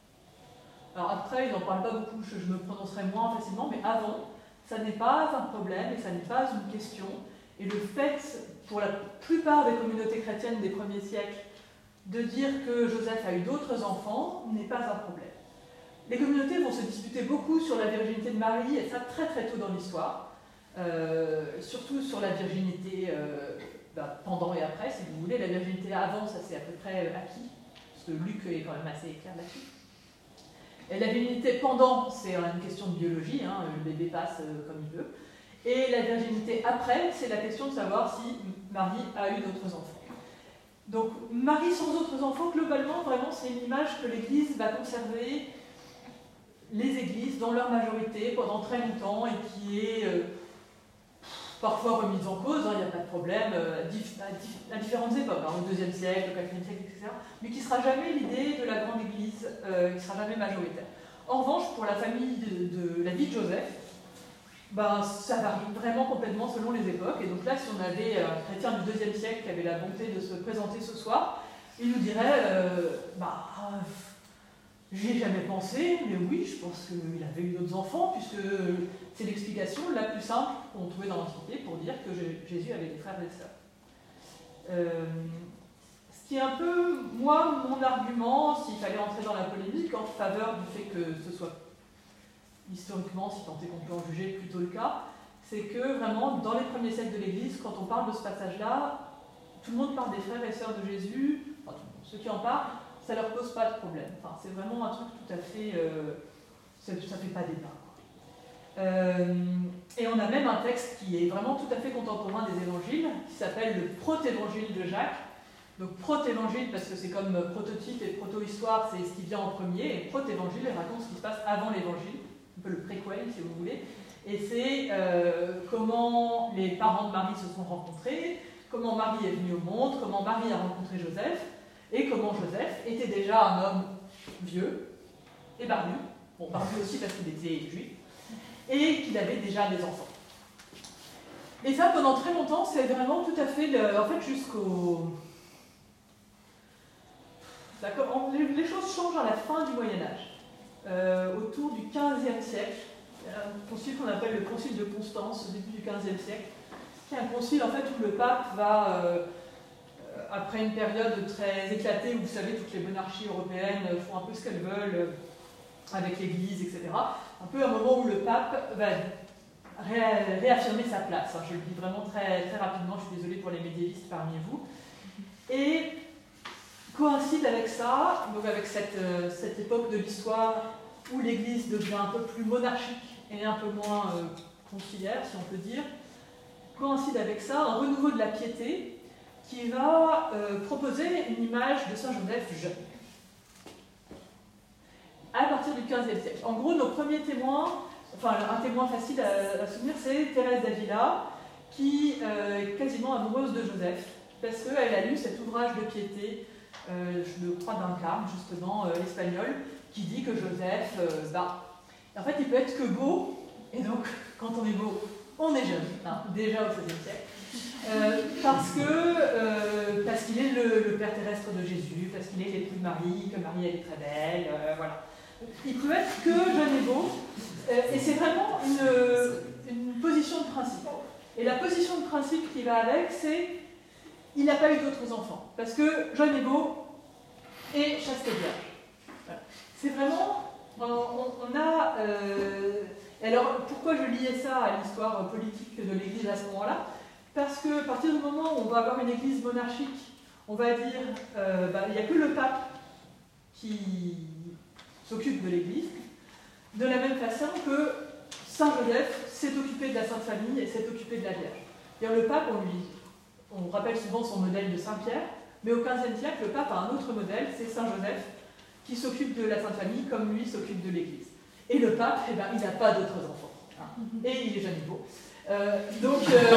alors après, ils n'en parlent pas beaucoup, je, je me prononcerai moins facilement, mais avant, ça n'est pas un problème et ça n'est pas une question. Et le fait, pour la plupart des communautés chrétiennes des premiers siècles, de dire que Joseph a eu d'autres enfants n'est pas un problème. Les communautés vont se disputer beaucoup sur la virginité de Marie, et ça très très tôt dans l'histoire, euh, surtout sur la virginité euh, bah, pendant et après, si vous voulez. La virginité avant, ça c'est à peu près acquis, parce que Luc est quand même assez clair là-dessus. Et la virginité pendant, c'est une question de biologie, hein, le bébé passe euh, comme il veut. Et la virginité après, c'est la question de savoir si Marie a eu d'autres enfants. Donc Marie sans autres enfants, globalement, vraiment, c'est une image que l'Église va conserver, les églises, dans leur majorité, pendant très longtemps, et qui est euh, parfois remise en cause, il hein, n'y a pas de problème, euh, à, à différentes époques, hein, au deuxième siècle, au quatrième siècle, et cetera, mais qui ne sera jamais l'idée de la grande Église, euh, qui ne sera jamais majoritaire. En revanche, pour la famille de, de la vie de Joseph, ben, ça varie vraiment complètement selon les époques. Et donc là, si on avait un chrétien du deuxième siècle qui avait la bonté de se présenter ce soir, il nous dirait euh, bah, j'y ai jamais pensé, mais oui, je pense qu'il avait eu d'autres enfants, puisque c'est l'explication la plus simple qu'on trouvait dans l'Antiquité pour dire que Jésus avait des frères et des sœurs. Euh, ce qui est un peu, moi, mon argument, s'il fallait entrer dans la polémique, en faveur du fait que ce soit historiquement, si tant est qu'on peut en juger plutôt le cas, c'est que vraiment, dans les premiers siècles de l'Église, quand on parle de ce passage-là, tout le monde parle des frères et sœurs de Jésus, enfin, tout le monde, ceux qui en parlent, ça ne leur pose pas de problème. Enfin, c'est vraiment un truc tout à fait... Euh, ça ne fait pas débat. Euh, et on a même un texte qui est vraiment tout à fait contemporain des évangiles, qui s'appelle le protévangile de Jacques. Donc protévangile, parce que c'est comme prototype et proto-histoire, c'est ce qui vient en premier, et protévangile, il raconte ce qui se passe avant l'évangile, un peu le préquel si vous voulez, et c'est euh, comment les parents de Marie se sont rencontrés, comment Marie est venue au monde, comment Marie a rencontré Joseph, et comment Joseph était déjà un homme vieux et barbu, bon barbu aussi parce qu'il était juif, et qu'il avait déjà des enfants. Et ça, pendant très longtemps, c'est vraiment tout à fait, le, en fait, jusqu'au... Les choses changent à la fin du Moyen-Âge. Euh, autour du quinzième siècle, il y a un concile qu'on appelle le concile de Constance, au début du quinzième siècle, qui est un concile en fait, où le pape va, euh, après une période très éclatée, où vous savez, toutes les monarchies européennes font un peu ce qu'elles veulent avec l'Église, et cetera, un peu un moment où le pape va ré réaffirmer sa place. Je le dis vraiment très, très rapidement, je suis désolée pour les médiévistes parmi vous. Et coïncide avec ça, donc avec cette, euh, cette époque de l'histoire où l'Église devient un peu plus monarchique et un peu moins euh, conciliaire, si on peut dire, coïncide avec ça un renouveau de la piété qui va euh, proposer une image de Saint Joseph jeune, à partir du quinzième siècle. En gros, nos premiers témoins, enfin un témoin facile à, à souvenir, c'est Thérèse d'Avila, qui euh, est quasiment amoureuse de Joseph, parce qu'elle a lu cet ouvrage de piété, euh, je crois d'un carme, justement, euh, espagnol, qui dit que Joseph, euh, bah, en fait, il peut être que beau, et donc, quand on est beau, on est jeune, hein, déjà au seizième siècle, euh, parce que euh, parce qu'il est le, le père terrestre de Jésus, parce qu'il est l'époux de Marie, que Marie elle est très belle, euh, voilà. Il peut être que jeune et beau, euh, et c'est vraiment une, une position de principe. Et la position de principe qui va avec, c'est il n'a pas eu d'autres enfants, parce que jeune et beau et chaste et vierge. Voilà. C'est vraiment, on, on a. Euh, alors pourquoi je liais ça à l'histoire politique de l'Église à ce moment-là? Parce que à partir du moment où on va avoir une Église monarchique, on va dire euh, bah, il n'y a que le pape qui s'occupe de l'Église, de la même façon que Saint Joseph s'est occupé de la Sainte Famille et s'est occupé de la Vierge. C'est-à-dire le pape, on, lui, on rappelle souvent son modèle de Saint-Pierre, mais au quinzième siècle, le pape a un autre modèle, c'est Saint Joseph, qui s'occupe de la Sainte Famille comme lui s'occupe de l'Église. Et le pape, eh ben, il n'a pas d'autres enfants. Hein. Et il est jeune et beau. Euh, donc, euh,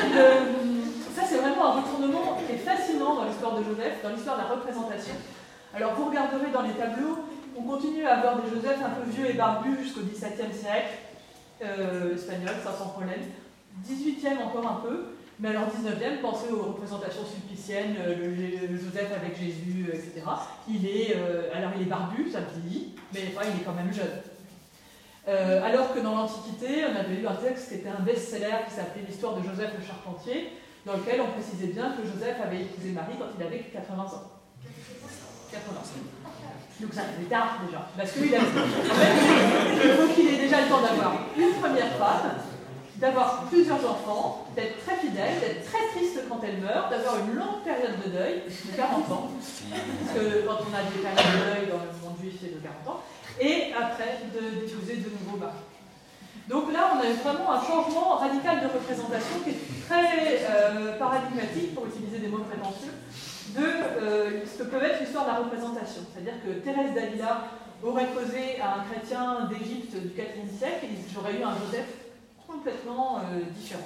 le, ça c'est vraiment un retournement qui est fascinant dans l'histoire de Joseph, dans l'histoire de la représentation. Alors vous regarderez dans les tableaux, on continue à avoir des Joseph un peu vieux et barbus jusqu'au dix-septième siècle, euh, espagnol, ça sans problème. dix-huitième encore un peu, mais alors dix-neuvième, pensez aux représentations sulpiciennes, le, le Joseph avec Jésus, et cetera. Il est, euh, alors il est barbu, ça vieillit, mais enfin, il est quand même jeune. Euh, alors que dans l'Antiquité, on avait eu un texte qui était un best-seller qui s'appelait l'histoire de Joseph le Charpentier, dans lequel on précisait bien que Joseph avait épousé Marie quand il avait quatre-vingts ans. quatre-vingts. Donc ça faisait tard déjà. Parce qu'il a... en fait, il faut qu'il ait déjà le temps d'avoir une première femme, d'avoir plusieurs enfants, d'être très fidèle, d'être très triste quand elle meurt, d'avoir une longue période de deuil, de quarante ans, parce que quand on a des périodes de deuil dans le monde juif, c'est de quarante ans, et après d'épouser de, de nouveaux maris. Donc là, on a vraiment un changement radical de représentation qui est très euh, paradigmatique, pour utiliser des mots prétentieux, de euh, ce que peut être l'histoire de la représentation. C'est-à-dire que Thérèse d'Avila aurait causé à un chrétien d'Égypte du quatrième siècle, et j'aurais eu un Joseph complètement euh, différent.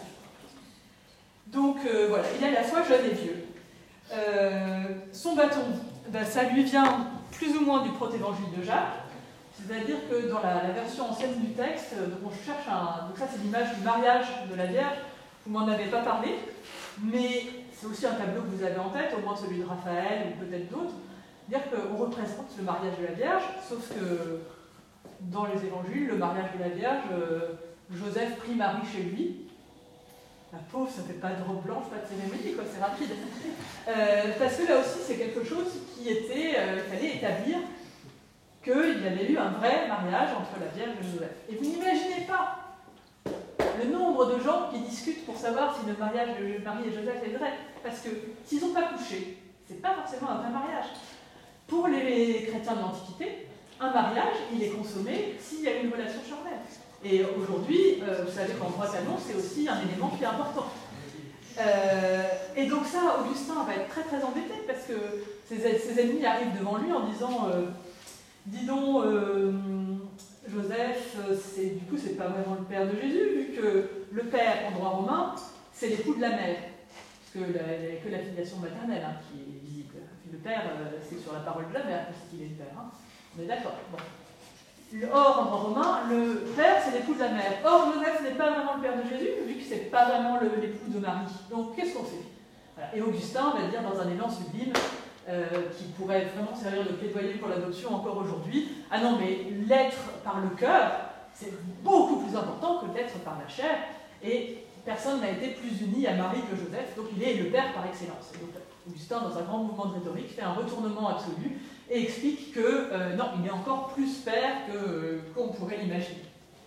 Donc euh, voilà, il est à la fois jeune et vieux. Euh, son bâton, ben, ça lui vient plus ou moins du protévangile de Jacques, c'est-à-dire que dans la, la version ancienne du texte, donc on cherche un... Donc ça c'est l'image du mariage de la Vierge, vous m'en avez pas parlé, mais c'est aussi un tableau que vous avez en tête, au moins celui de Raphaël ou peut-être d'autres, dire qu'on représente le mariage de la Vierge, sauf que dans les évangiles, le mariage de la Vierge, euh, Joseph prie Marie chez lui. La pauvre, ça fait pas de robe blanche, pas de cérémonie, quoi, c'est rapide. Euh, parce que là aussi, c'est quelque chose qui était, euh, il fallait établir qu'il y avait eu un vrai mariage entre la Vierge et Joseph. Et vous n'imaginez pas le nombre de gens qui discutent pour savoir si le mariage de Marie et Joseph est vrai. Parce que s'ils n'ont pas couché, c'est pas forcément un vrai mariage. Pour les chrétiens de l'Antiquité, un mariage, il est consommé s'il y a une relation charnelle. Et aujourd'hui, euh, vous savez qu'en droit canon, c'est aussi un élément qui est important. Euh, et donc ça, Augustin va être très très embêté parce que ses, ses ennemis arrivent devant lui en disant euh, « Dis donc, euh, Joseph, c'est, du coup, c'est pas vraiment le père de Jésus, vu que le père, en droit romain, c'est l'époux de la mère. » Parce qu'il n'y a que la filiation maternelle hein, qui est visible. Le père, euh, c'est sur la parole de la mère qu'il est le père. Hein. On est d'accord. Bon. Or, en droit romain, le père, c'est l'époux de la mère. Or, Joseph n'est pas vraiment le père de Jésus, vu que c'est pas vraiment le, l'époux de Marie. Donc, qu'est-ce qu'on fait? Voilà. Et Augustin va dire dans un élan sublime, euh, qui pourrait vraiment servir de plaidoyer pour l'adoption encore aujourd'hui, ah non, mais l'être par le cœur, c'est beaucoup plus important que l'être par la chair, et personne n'a été plus uni à Marie que Joseph, donc il est le père par excellence. Et donc, Augustin, dans un grand mouvement de rhétorique, fait un retournement absolu, et explique que euh, non, il est encore plus père que, euh, qu'on pourrait l'imaginer.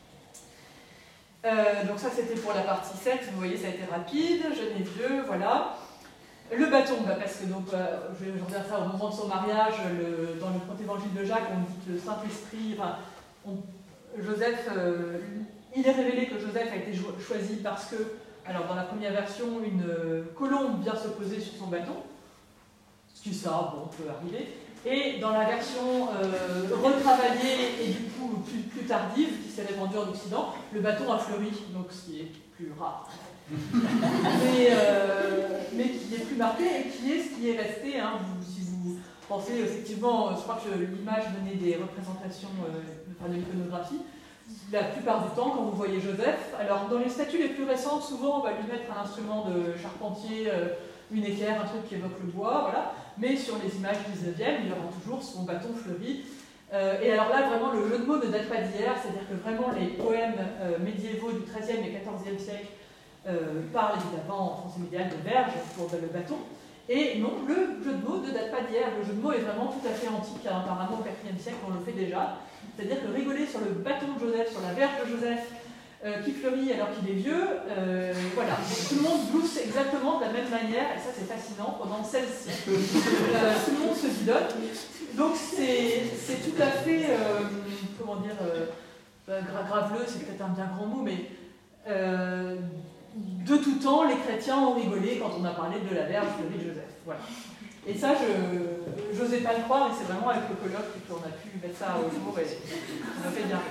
Euh, donc ça c'était pour la partie sexe, vous voyez ça a été rapide, jeune et vieux, voilà. Le bâton, bah, parce que donc, euh, je vais revenir ça au moment de son mariage, le, dans le protévangile de Jacques, on dit que le Saint-Esprit, enfin, on, Joseph, euh, il est révélé que Joseph a été choisi parce que alors dans la première version, une colombe vient se poser sur son bâton, ce qui ça, bon, peut arriver. Et dans la version euh, retravaillée et du coup plus, plus tardive, qui s'est répandue en Occident, le bâton a fleuri, donc ce qui est plus rare. mais, euh, mais qui est plus marqué et qui est ce qui est resté. Hein, vous, si vous pensez effectivement, je crois que l'image venait des représentations euh, enfin, de l'iconographie. La plupart du temps, quand vous voyez Joseph, alors dans les statues les plus récentes, souvent on va lui mettre un instrument de charpentier, euh, une équerre, un truc qui évoque le bois, voilà. Mais sur les images du dix-neuvième, il y aura toujours son bâton fleuri. Euh, et alors là, vraiment, le jeu de mots ne date pas d'hier, c'est-à-dire que vraiment les poèmes euh, médiévaux du treizième et quatorzième siècle euh, parlent évidemment en français médiéval de verge pour le bâton. Et non, le jeu de mots ne date pas d'hier. Le jeu de mots est vraiment tout à fait antique, hein, apparemment au quatrième siècle, on le fait déjà. C'est-à-dire que rigoler sur le bâton de Joseph, sur la verge de Joseph, euh, qui fleurit alors qu'il est vieux, euh, voilà. Donc, tout le monde glousse exactement de la même manière, et ça c'est fascinant, pendant seize siècles. Euh, tout le monde se bidote. Donc c'est tout à fait, euh, comment dire, euh, gra graveleux, c'est peut-être un bien grand mot, mais euh, de tout temps, les chrétiens ont rigolé quand on a parlé de la verge fleurie de Joseph. Voilà. Et ça, je n'osais pas le croire, et c'est vraiment avec le colloque qu'on a pu mettre ça au jour, et on a fait bien.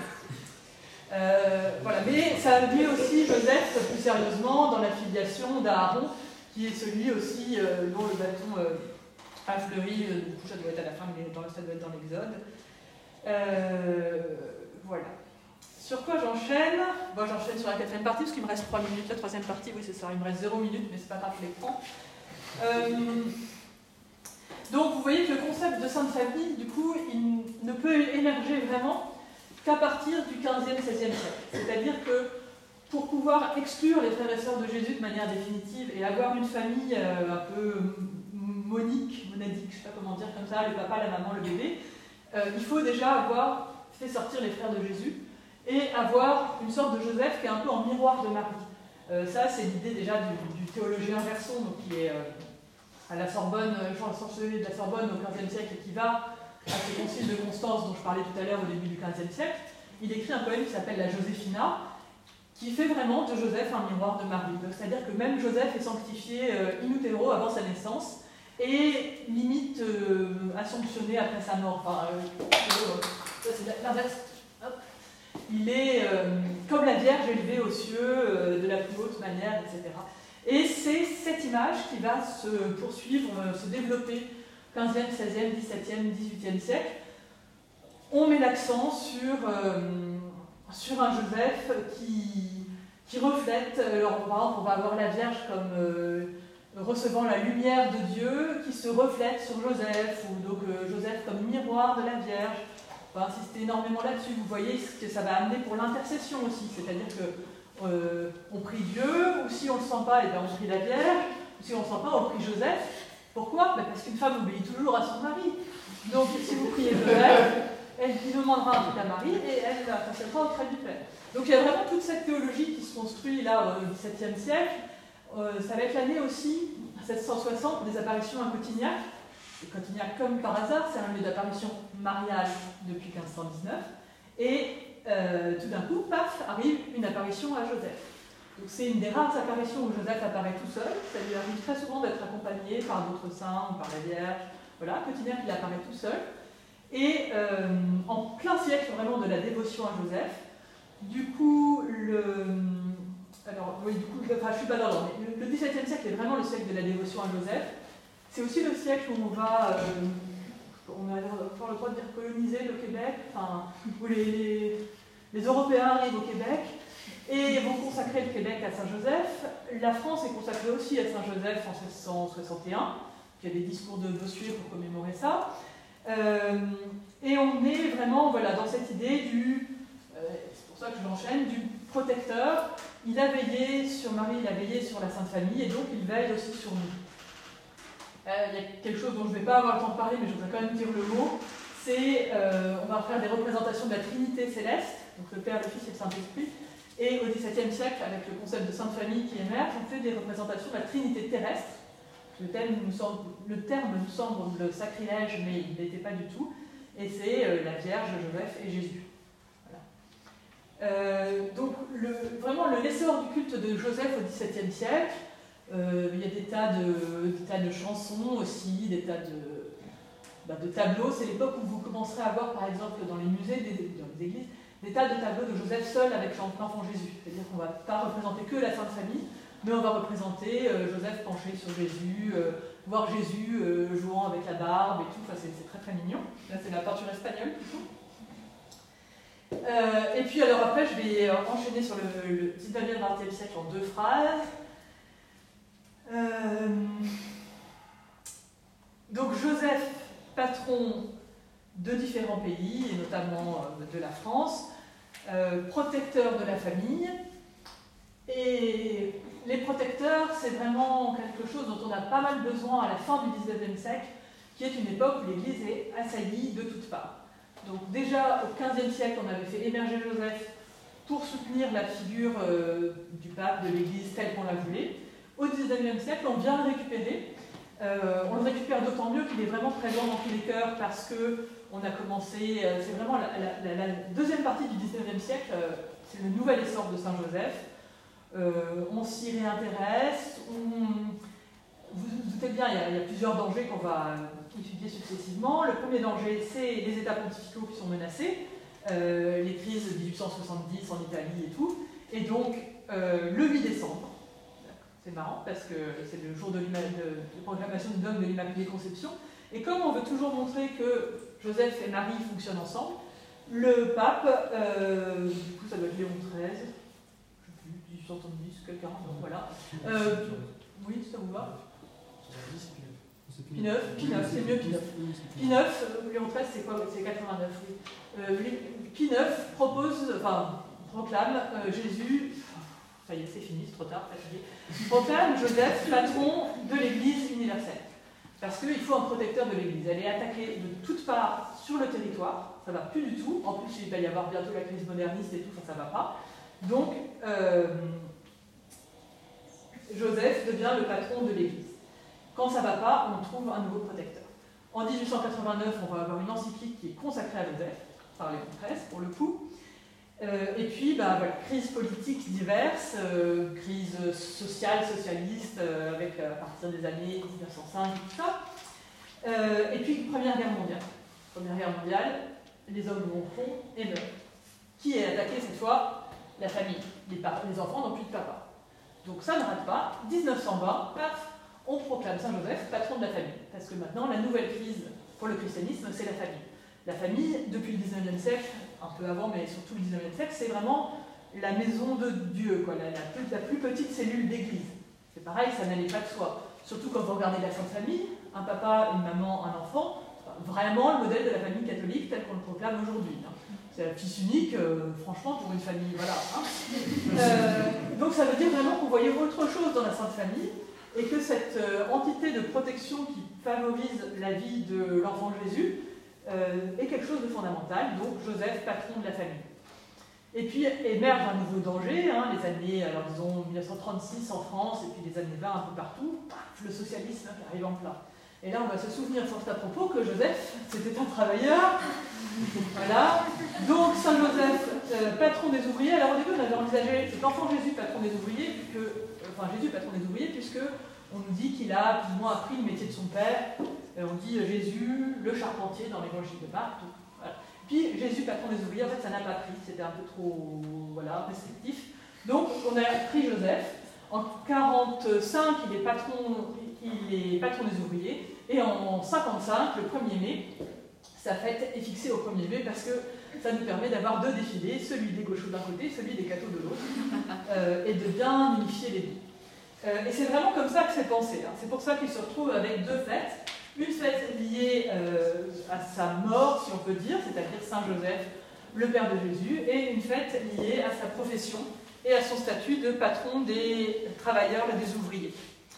Euh, voilà. Mais ça a mis aussi Joseph, plus sérieusement, dans la filiation d'Aaron, qui est celui aussi euh, dont le bâton euh, a fleuri, euh, du coup ça doit être à la fin, mais dans, ça doit être dans l'Exode. Euh, voilà. Sur quoi j'enchaîne? Bon, j'enchaîne sur la quatrième partie, parce qu'il me reste trois minutes. La troisième partie, oui, c'est ça, il me reste zéro minute, mais c'est pas grave, je les prends. Euh, donc, vous voyez que le concept de Sainte Famille, du coup, il ne peut émerger vraiment qu'à partir du quinzième seizième siècle. C'est-à-dire que pour pouvoir exclure les frères et sœurs de Jésus de manière définitive et avoir une famille euh, un peu monique, monadique, je ne sais pas comment dire comme ça, le papa, la maman, le bébé, euh, il faut déjà avoir fait sortir les frères de Jésus et avoir une sorte de Joseph qui est un peu en miroir de Marie. Euh, ça, c'est l'idée déjà du, du théologien Gerson, donc, qui est euh, à la Sorbonne, chancelier de la Sorbonne au quinzième siècle et qui va à ce concile de Constance dont je parlais tout à l'heure au début du quinzième siècle. Il écrit un poème qui s'appelle La Joséphina, qui fait vraiment de Joseph un miroir de Marie. C'est-à-dire que même Joseph est sanctifié euh, in utero avant sa naissance et limite euh, assomptionné après sa mort. Enfin, euh, ça c'est l'inverse. Il est euh, comme la Vierge élevée aux cieux euh, de la plus haute manière, et cetera. Et c'est cette image qui va se poursuivre, euh, se développer quinzième, seizième, dix-septième, dix-huitième siècle. On met l'accent sur, euh, sur un Joseph qui, qui reflète, alors par exemple on va avoir la Vierge comme euh, recevant la lumière de Dieu qui se reflète sur Joseph, ou donc euh, Joseph comme miroir de la Vierge. On va insister énormément là-dessus. Vous voyez ce que ça va amener pour l'intercession aussi, c'est-à-dire que euh, on prie Dieu, ou si on ne le sent pas, et bien on prie la Vierge, ou si on ne le sent pas, on prie Joseph. Pourquoi? Ben parce qu'une femme obéit toujours à son mari. Donc si vous priez Joseph, elle lui demandera un truc à Marie et elle intercédera auprès du Père. Donc il y a vraiment toute cette théologie qui se construit là au dix-septième siècle. Euh, ça va être l'année aussi, sept cent soixante, des apparitions à Cotignac. Et Cotignac, comme par hasard, c'est un lieu d'apparition mariale depuis mille cinq cent dix-neuf. Et euh, tout d'un coup, paf, arrive une apparition à Joseph. Donc c'est une des rares apparitions où Joseph apparaît tout seul. Ça lui arrive très souvent d'être accompagné par d'autres saints ou par la Vierge. Voilà, Cotignac, il apparaît tout seul. Et euh, en plein siècle vraiment de la dévotion à Joseph, du coup, le... Alors, oui, du coup, enfin, je suis pas dans l'ordre, mais le, le dix-septième siècle est vraiment le siècle de la dévotion à Joseph. C'est aussi le siècle où on va, euh, on a encore le droit de dire coloniser le Québec, enfin, où les, les, les Européens arrivent au Québec et vont consacrer le Québec à Saint-Joseph. La France est consacrée aussi à Saint-Joseph en mille sept cent soixante et un. Il y a des discours de Bossuet pour commémorer ça. Euh, et on est vraiment voilà, dans cette idée du, euh, c'est pour ça que j'enchaîne, du protecteur. Il a veillé sur Marie, il a veillé sur la Sainte Famille, et donc il veille aussi sur nous. Euh, il y a quelque chose dont je ne vais pas avoir le temps de parler, mais je voudrais quand même dire le mot. C'est, euh, on va faire des représentations de la Trinité céleste, donc le Père, le Fils et le Saint-Esprit. Et au dix-septième siècle, avec le concept de Sainte Famille qui émerge, on fait des représentations de la Trinité terrestre. Le terme nous semble, le terme nous semble le sacrilège, mais il n'était pas du tout. Et c'est euh, la Vierge, Joseph et Jésus. Voilà. Euh, donc le, vraiment l'essor du culte de Joseph au dix-septième siècle, euh, il y a des tas, de, des tas de chansons aussi, des tas de, bah, de tableaux. C'est l'époque où vous commencerez à voir par exemple dans les musées, des, dans les églises, des tas de tableaux de Joseph seul avec l'enfant Jésus. C'est-à-dire qu'on ne va pas représenter que la Sainte Famille, mais on va représenter euh, Joseph penché sur Jésus, euh, voir Jésus euh, jouant avec la barbe et tout. Enfin, c'est, c'est très très mignon. Là c'est la peinture espagnole plutôt. Euh, et puis alors après je vais enchaîner sur le, le dix-neuvième vingtième siècle en deux phrases. Euh, donc Joseph, patron de différents pays, et notamment euh, de la France, euh, protecteur de la famille. Et les protecteurs, c'est vraiment quelque chose dont on a pas mal besoin à la fin du dix-neuvième siècle, qui est une époque où l'Église est assaillie de toutes parts. Donc déjà au quinzième siècle, on avait fait émerger Joseph pour soutenir la figure euh, du pape, de l'Église telle qu'on la voulait. Au dix-neuvième siècle, on vient le récupérer. Euh, on le récupère d'autant mieux qu'il est vraiment présent dans tous les cœurs parce qu'on a commencé, euh, c'est vraiment la, la, la, la deuxième partie du dix-neuvième siècle, euh, c'est le nouvel essor de Saint-Joseph. Euh, on s'y réintéresse, on, vous vous doutez bien, il y a, il y a plusieurs dangers qu'on va étudier successivement. Le premier danger, c'est les États pontificaux qui sont menacés, euh, les crises de dix-huit cent soixante-dix en Italie et tout. Et donc, euh, le huit décembre, c'est marrant parce que c'est le jour de, de, de proclamation du dogme de l'Immaculée Conception. Et comme on veut toujours montrer que Joseph et Marie fonctionnent ensemble, le pape, euh, du coup ça doit être Léon treize, je ne sais plus, dix-huit cent soixante-dix, quelqu'un, voilà. Euh, oui, ça vous va? Pie neuf, Pie neuf, c'est mieux Pie neuf. Pie neuf, Léon treize, c'est quoi? C'est quatre-vingt-neuf, oui. Euh, Pie neuf propose, enfin, proclame euh, Jésus, ça y est, c'est fini, c'est trop tard, fatigué, proclame Joseph patron de l'Église universelle. Parce qu'il faut un protecteur de l'Église. Elle est attaquée de toutes parts sur le territoire, ça ne va plus du tout. En plus, il va y avoir bientôt la crise moderniste et tout, ça ne va pas. Donc, euh, Joseph devient le patron de l'Église. Quand ça ne va pas, on trouve un nouveau protecteur. En dix-huit cent quatre-vingt-neuf, on va avoir une encyclique qui est consacrée à Joseph, par Léon treize pour le coup. Euh, et puis, bah, voilà, crise politique diverses, euh, crise sociale, socialiste, euh, avec, euh, à partir des années dix-neuf cent cinq, tout ça. Euh, et puis, Première Guerre mondiale. Première Guerre mondiale, les hommes vont au front et meurent. Qui est attaqué cette fois? La famille. Les, les enfants n'ont plus de papa. Donc ça ne rate pas. dix-neuf cent vingt, paf, on proclame Saint-Joseph patron de la famille. Parce que maintenant, la nouvelle crise pour le christianisme, c'est la famille. La famille, depuis le dix-neuvième siècle, un peu avant, mais surtout le dix-neuvième siècle, c'est vraiment la maison de Dieu, quoi, la, la, plus, la plus petite cellule d'église. C'est pareil, ça n'allait pas de soi. Surtout quand vous regardez la Sainte Famille, un papa, une maman, un enfant, vraiment le modèle de la famille catholique tel qu'on le proclame aujourd'hui. Hein. C'est la fils unique, euh, franchement, pour une famille, voilà. Hein. Euh, donc ça veut dire vraiment qu'on voyait autre chose dans la Sainte Famille, et que cette euh, entité de protection qui favorise la vie de l'enfant Jésus, Euh, est quelque chose de fondamental, donc Joseph, patron de la famille. Et puis émerge un nouveau danger, hein, les années, alors disons mille neuf cent trente-six en France, et puis les années vingt un peu partout, paf, le socialisme hein, qui arrive en plein. Et là on va se souvenir fort à propos que Joseph, c'était un travailleur, voilà. Donc Saint Joseph, euh, patron des ouvriers. Alors au début on avait envisagé cet enfant Jésus, patron des ouvriers, puisque, euh, enfin Jésus, patron des ouvriers, puisque on nous dit qu'il a plus ou moins appris le métier de son père. On dit Jésus, le charpentier dans l'évangile de Marc. Voilà. Puis Jésus, patron des ouvriers, en fait ça n'a pas pris, c'était un peu trop voilà, restrictif. Donc on a pris Joseph. En quarante-cinq, il est patron, il est patron des ouvriers. Et en cinquante-cinq, le premier mai, sa fête est fixée au premier mai parce que ça nous permet d'avoir deux défilés, celui des gauchos d'un côté, celui des cathos de l'autre, euh, et de bien unifier les deux. Euh, et c'est vraiment comme ça que c'est pensé. Hein. C'est pour ça qu'il se retrouve avec deux fêtes. Une fête liée euh, à sa mort, si on peut dire, c'est-à-dire Saint-Joseph, le père de Jésus, et une fête liée à sa profession et à son statut de patron des travailleurs et des ouvriers.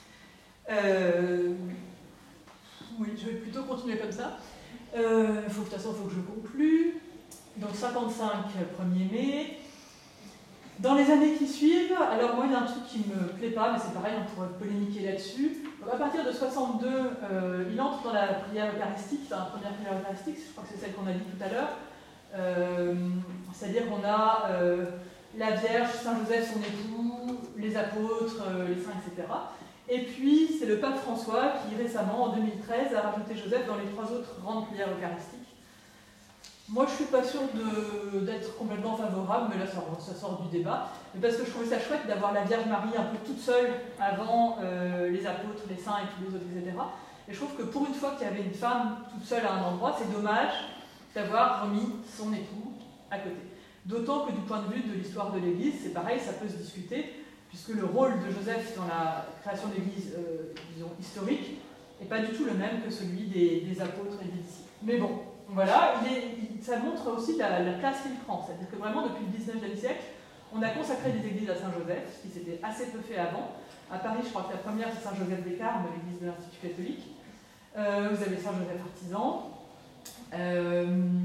Euh, oui, je vais plutôt continuer comme ça. Euh, faut, de toute façon, il faut que je conclue. Donc cinquante-cinq, premier mai. Dans les années qui suivent, alors moi il y a un truc qui ne me plaît pas, mais c'est pareil, on pourrait polémiquer là-dessus. Donc à partir de soixante-deux, euh, il entre dans la prière eucharistique, dans la première prière eucharistique, je crois que c'est celle qu'on a dit tout à l'heure. Euh, C'est-à-dire qu'on a euh, la Vierge, Saint Joseph, son époux, les apôtres, euh, les saints, et cetera. Et puis, c'est le pape François qui, récemment, en deux mille treize, a rajouté Joseph dans les trois autres grandes prières eucharistiques. Moi, je ne suis pas sûre d'être complètement favorable, mais là, ça, ça sort du débat. Mais parce que je trouvais ça chouette d'avoir la Vierge Marie un peu toute seule avant euh, les apôtres, les saints et tous les autres, et cetera. Et je trouve que pour une fois qu'il y avait une femme toute seule à un endroit, c'est dommage d'avoir remis son époux à côté. D'autant que du point de vue de l'histoire de l'Église, c'est pareil, ça peut se discuter, puisque le rôle de Joseph dans la création de l'Église, euh, disons, historique, n'est pas du tout le même que celui des, des apôtres et des disciples. Mais bon, voilà, il est, il, ça montre aussi la, la place qu'il prend. C'est-à-dire que vraiment, depuis le dix-neuvième siècle, on a consacré des églises à Saint-Joseph, ce qui s'était assez peu fait avant. À Paris, je crois que la première, c'est Saint-Joseph des Carmes, l'église de l'Institut catholique. Euh, vous avez Saint-Joseph artisan. Euh,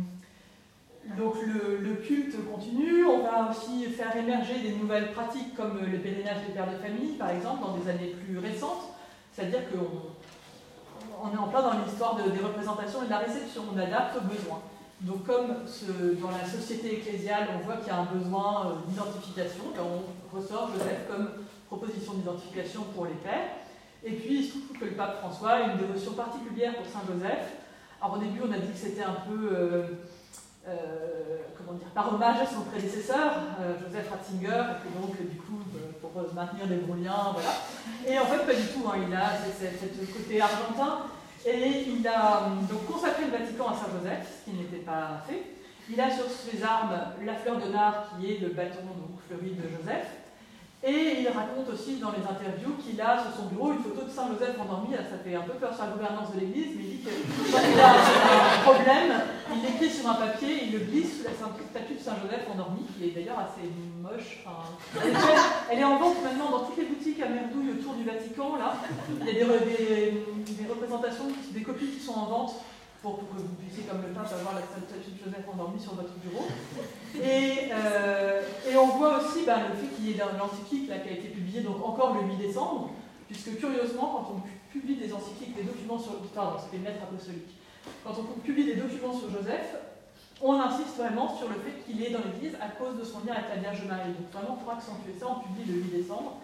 donc le, le culte continue. On va aussi faire émerger des nouvelles pratiques comme le pèlerinage des pères de famille, par exemple, dans des années plus récentes. C'est-à-dire qu'on on est en plein dans l'histoire de, des représentations et de la réception. On adapte aux besoins. Donc comme ce, dans la société ecclésiale, on voit qu'il y a un besoin euh, d'identification, on ressort Joseph comme proposition d'identification pour les pères. Et puis il se trouve que le pape François a une dévotion particulière pour Saint Joseph. Alors au début on a dit que c'était un peu, euh, euh, comment dire, par hommage à son prédécesseur, euh, Joseph Ratzinger, et que donc du coup euh, pour maintenir des bons liens, voilà. Et en fait pas du tout, hein, il a ce côté argentin. Et il a donc consacré le Vatican à Saint Joseph, ce qui n'était pas fait. Il a sur ses armes la fleur de nard qui est le bâton donc, fleuri de Joseph. Et il raconte aussi dans les interviews qu'il a sur son bureau une photo de Saint Joseph endormi. Là, ça fait un peu peur sur la gouvernance de l'Église, mais il dit que quand il a un problème, il l'écrit sur un papier, il le glisse sous la statue de Saint Joseph endormi, qui est d'ailleurs assez moche. Enfin, elle, est, elle est en vente maintenant dans toutes les boutiques à Merdouille autour du Vatican. Là. Il y a des, des, des représentations, des copies qui sont en vente pour que vous puissiez, comme le pape, avoir la statue de Joseph endormi sur votre bureau. Et, euh, et on voit aussi ben, le fait qu'il y ait l'encyclique qui a été publiée donc encore le huit décembre, puisque curieusement, quand on publie des encycliques, des documents sur... Pardon, c'était une lettre apostolique. Quand on publie des documents sur Joseph, on insiste vraiment sur le fait qu'il est dans l'Église à cause de son lien avec la Vierge Marie. Donc vraiment, pour accentuer ça, on publie le huit décembre.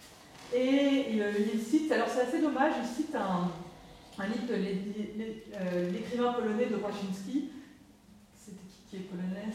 Et euh, il cite, alors c'est assez dommage, il cite un... un livre de l'écrivain polonais de Braczynski. C'était qui qui est polonaise?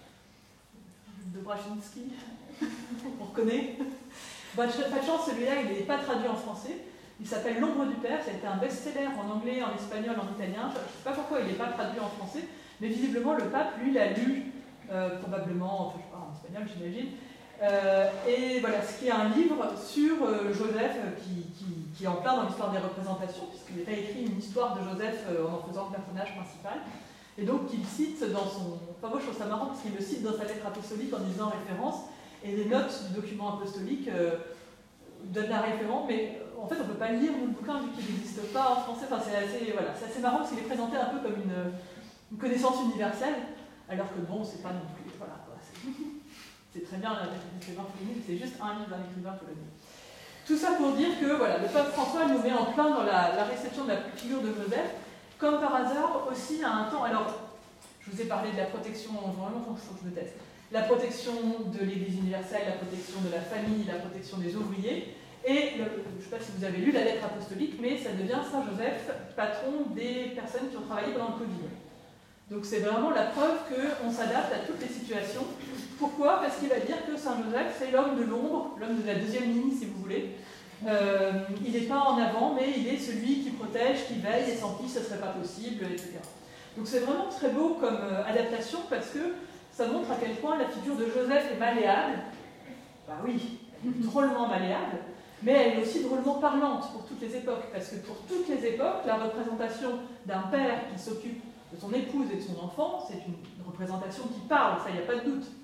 De Braczynski. On reconnaît. Pas de chance, celui-là, il n'est pas traduit en français. Il s'appelle L'ombre du Père. Ça a été un best-seller en anglais, en espagnol, en italien. Je ne sais pas pourquoi il n'est pas traduit en français, mais visiblement, le pape, lui, l'a lu, euh, probablement, enfin, je sais pas, en espagnol, j'imagine. Euh, et voilà, ce qui est un livre sur euh, Joseph euh, qui, qui, qui est en plein dans l'histoire des représentations, puisqu'il a écrit une histoire de Joseph euh, en en faisant le personnage principal. Et donc, il cite dans son... Enfin, moi, je trouve ça marrant parce qu'il le cite dans sa lettre apostolique en disant référence, et les notes du document apostolique euh, donnent la référence, mais en fait, on ne peut pas lire le bouquin vu qu'il n'existe pas en français. Enfin, c'est assez, voilà, c'est assez marrant parce qu'il est présenté un peu comme une, une connaissance universelle, alors que bon, c'est pas non plus... Voilà, quoi, c'est très bien l'écrivain polonais, c'est juste un livre d'un écrivain polonais. Tout ça pour dire que voilà, le pape François nous met en plein dans la, la réception de la figure de Joseph, comme par hasard aussi à un temps. Alors, je vous ai parlé de la protection, vraiment, il faut que je me teste. La protection de l'Église universelle, la protection de la famille, la protection des ouvriers. Et le, je ne sais pas si vous avez lu la lettre apostolique, mais ça devient Saint Joseph, patron des personnes qui ont travaillé pendant le Covid. Donc c'est vraiment la preuve qu'on s'adapte à toutes les situations. Pourquoi? Parce qu'il va dire que Saint Joseph, c'est l'homme de l'ombre, l'homme de la deuxième ligne, si vous voulez. Euh, il n'est pas en avant, mais il est celui qui protège, qui veille, et sans qui ce ne serait pas possible, et cetera. Donc c'est vraiment très beau comme euh, adaptation, parce que ça montre à quel point la figure de Joseph est malléable. Bah oui, drôlement malléable, mais elle est aussi drôlement parlante pour toutes les époques, parce que pour toutes les époques, la représentation d'un père qui s'occupe de son épouse et de son enfant, c'est une représentation qui parle, ça, il n'y a pas de doute.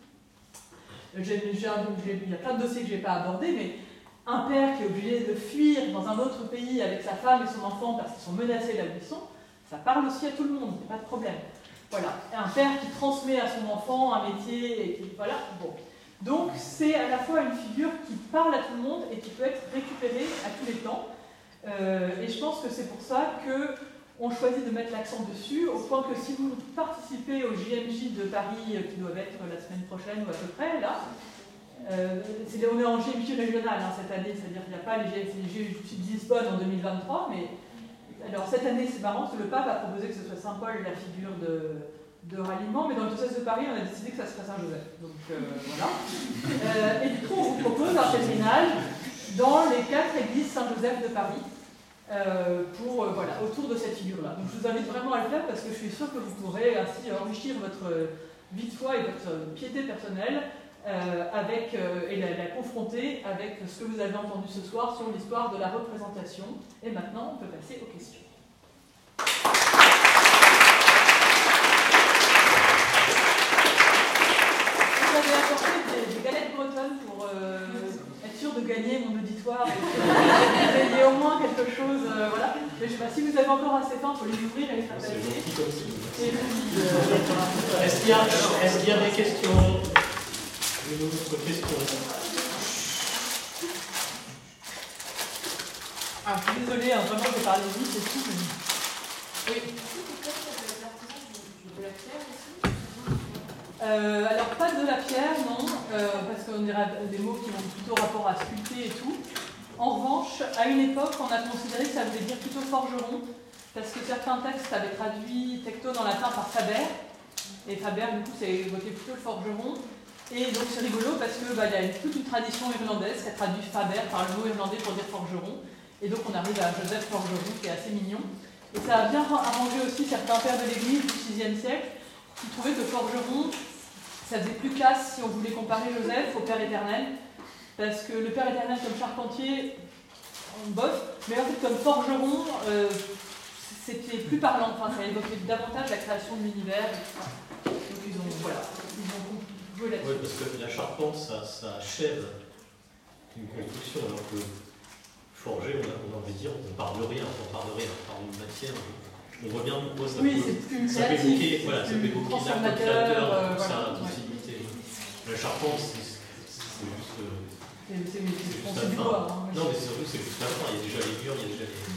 J'ai, j'ai un, j'ai, il y a plein de dossiers que je n'ai pas abordés, mais un père qui est obligé de fuir dans un autre pays avec sa femme et son enfant parce qu'ils sont menacés là où ils sont, ça parle aussi à tout le monde, il n'y a pas de problème. Voilà, un père qui transmet à son enfant un métier, et qui, voilà, bon. Donc c'est à la fois une figure qui parle à tout le monde et qui peut être récupérée à tous les temps. Euh, et je pense que c'est pour ça que ont choisi de mettre l'accent dessus, au point que si vous participez au J M J de Paris, qui doivent être la semaine prochaine ou à peu près, là, euh, c'est, on est en J M J régional hein, cette année, c'est-à-dire qu'il n'y a pas les J M J de Lisbonne en deux mille vingt-trois, mais alors cette année c'est marrant, parce que le pape a proposé que ce soit Saint-Paul la figure de, de ralliement, mais dans le diocèse de Paris, on a décidé que ça serait Saint-Joseph. Donc euh, voilà. Euh, et du coup, on vous propose un pèlerinage dans les quatre églises Saint-Joseph de Paris. Euh, pour, euh, voilà, autour de cette figure-là. Donc je vous invite vraiment à le faire parce que je suis sûre que vous pourrez ainsi enrichir votre vie de foi et votre piété personnelle euh, avec, euh, et la, la confronter avec ce que vous avez entendu ce soir sur l'histoire de la représentation. Et maintenant, on peut passer aux questions. Vous avez apporté des, des galettes bretonnes pour euh, être sûr de gagner mon auditoire et que vous ayez au moins quelque chose. Euh, voilà. Mais je sais pas, si vous avez encore assez faim, il faut les ouvrir et les partager. Et vous, euh, Est-ce qu'il y, est qu'il y a des questions? Une autre question? Ah, je suis désolée, hein, vraiment, je parle vite, c'est tout. Mais... Oui. De la pierre aussi? Euh, alors, pas de la pierre, non, euh, parce qu'on dirait des mots qui ont plutôt rapport à sculpter et tout. En revanche, à une époque, on a considéré que ça voulait dire plutôt forgeron, parce que certains textes avaient traduit tecton en latin par faber, et faber, du coup, c'est évoqué plutôt le forgeron. Et donc, c'est rigolo parce qu'il bah, y a une, toute une tradition irlandaise qui a traduit faber par le mot irlandais pour dire forgeron. Et donc, on arrive à Joseph Forgeron, qui est assez mignon. Et ça a bien arrangé aussi certains pères de l'Église du sixième siècle qui trouvaient que forgeron, ça faisait plus classe si on voulait comparer Joseph au Père éternel. Parce que le Père éternel comme charpentier, on bosse, mais en fait comme forgeron, euh, c'était plus parlant, enfin, ça évoquait davantage la création de l'univers. Donc ils ont, voilà, ils ont joué là-dessus. Oui, parce que la charpente, ça, ça achève une construction, alors que forger, on a, on a envie de dire, on part de rien, on part de rien, on part d'une matière. On voit bien pourquoi ça oui, peut, c'est plus ça peut créatif, évoquer, voilà, ça peut évoquer l'acte créateur, euh, ça voilà, a toute ouais. utilité. La charpente, c'est juste. Euh, C'est juste du la fin. bois. Hein, non, mais surtout, c'est juste la fin. Il y a déjà les murs, il y a déjà les.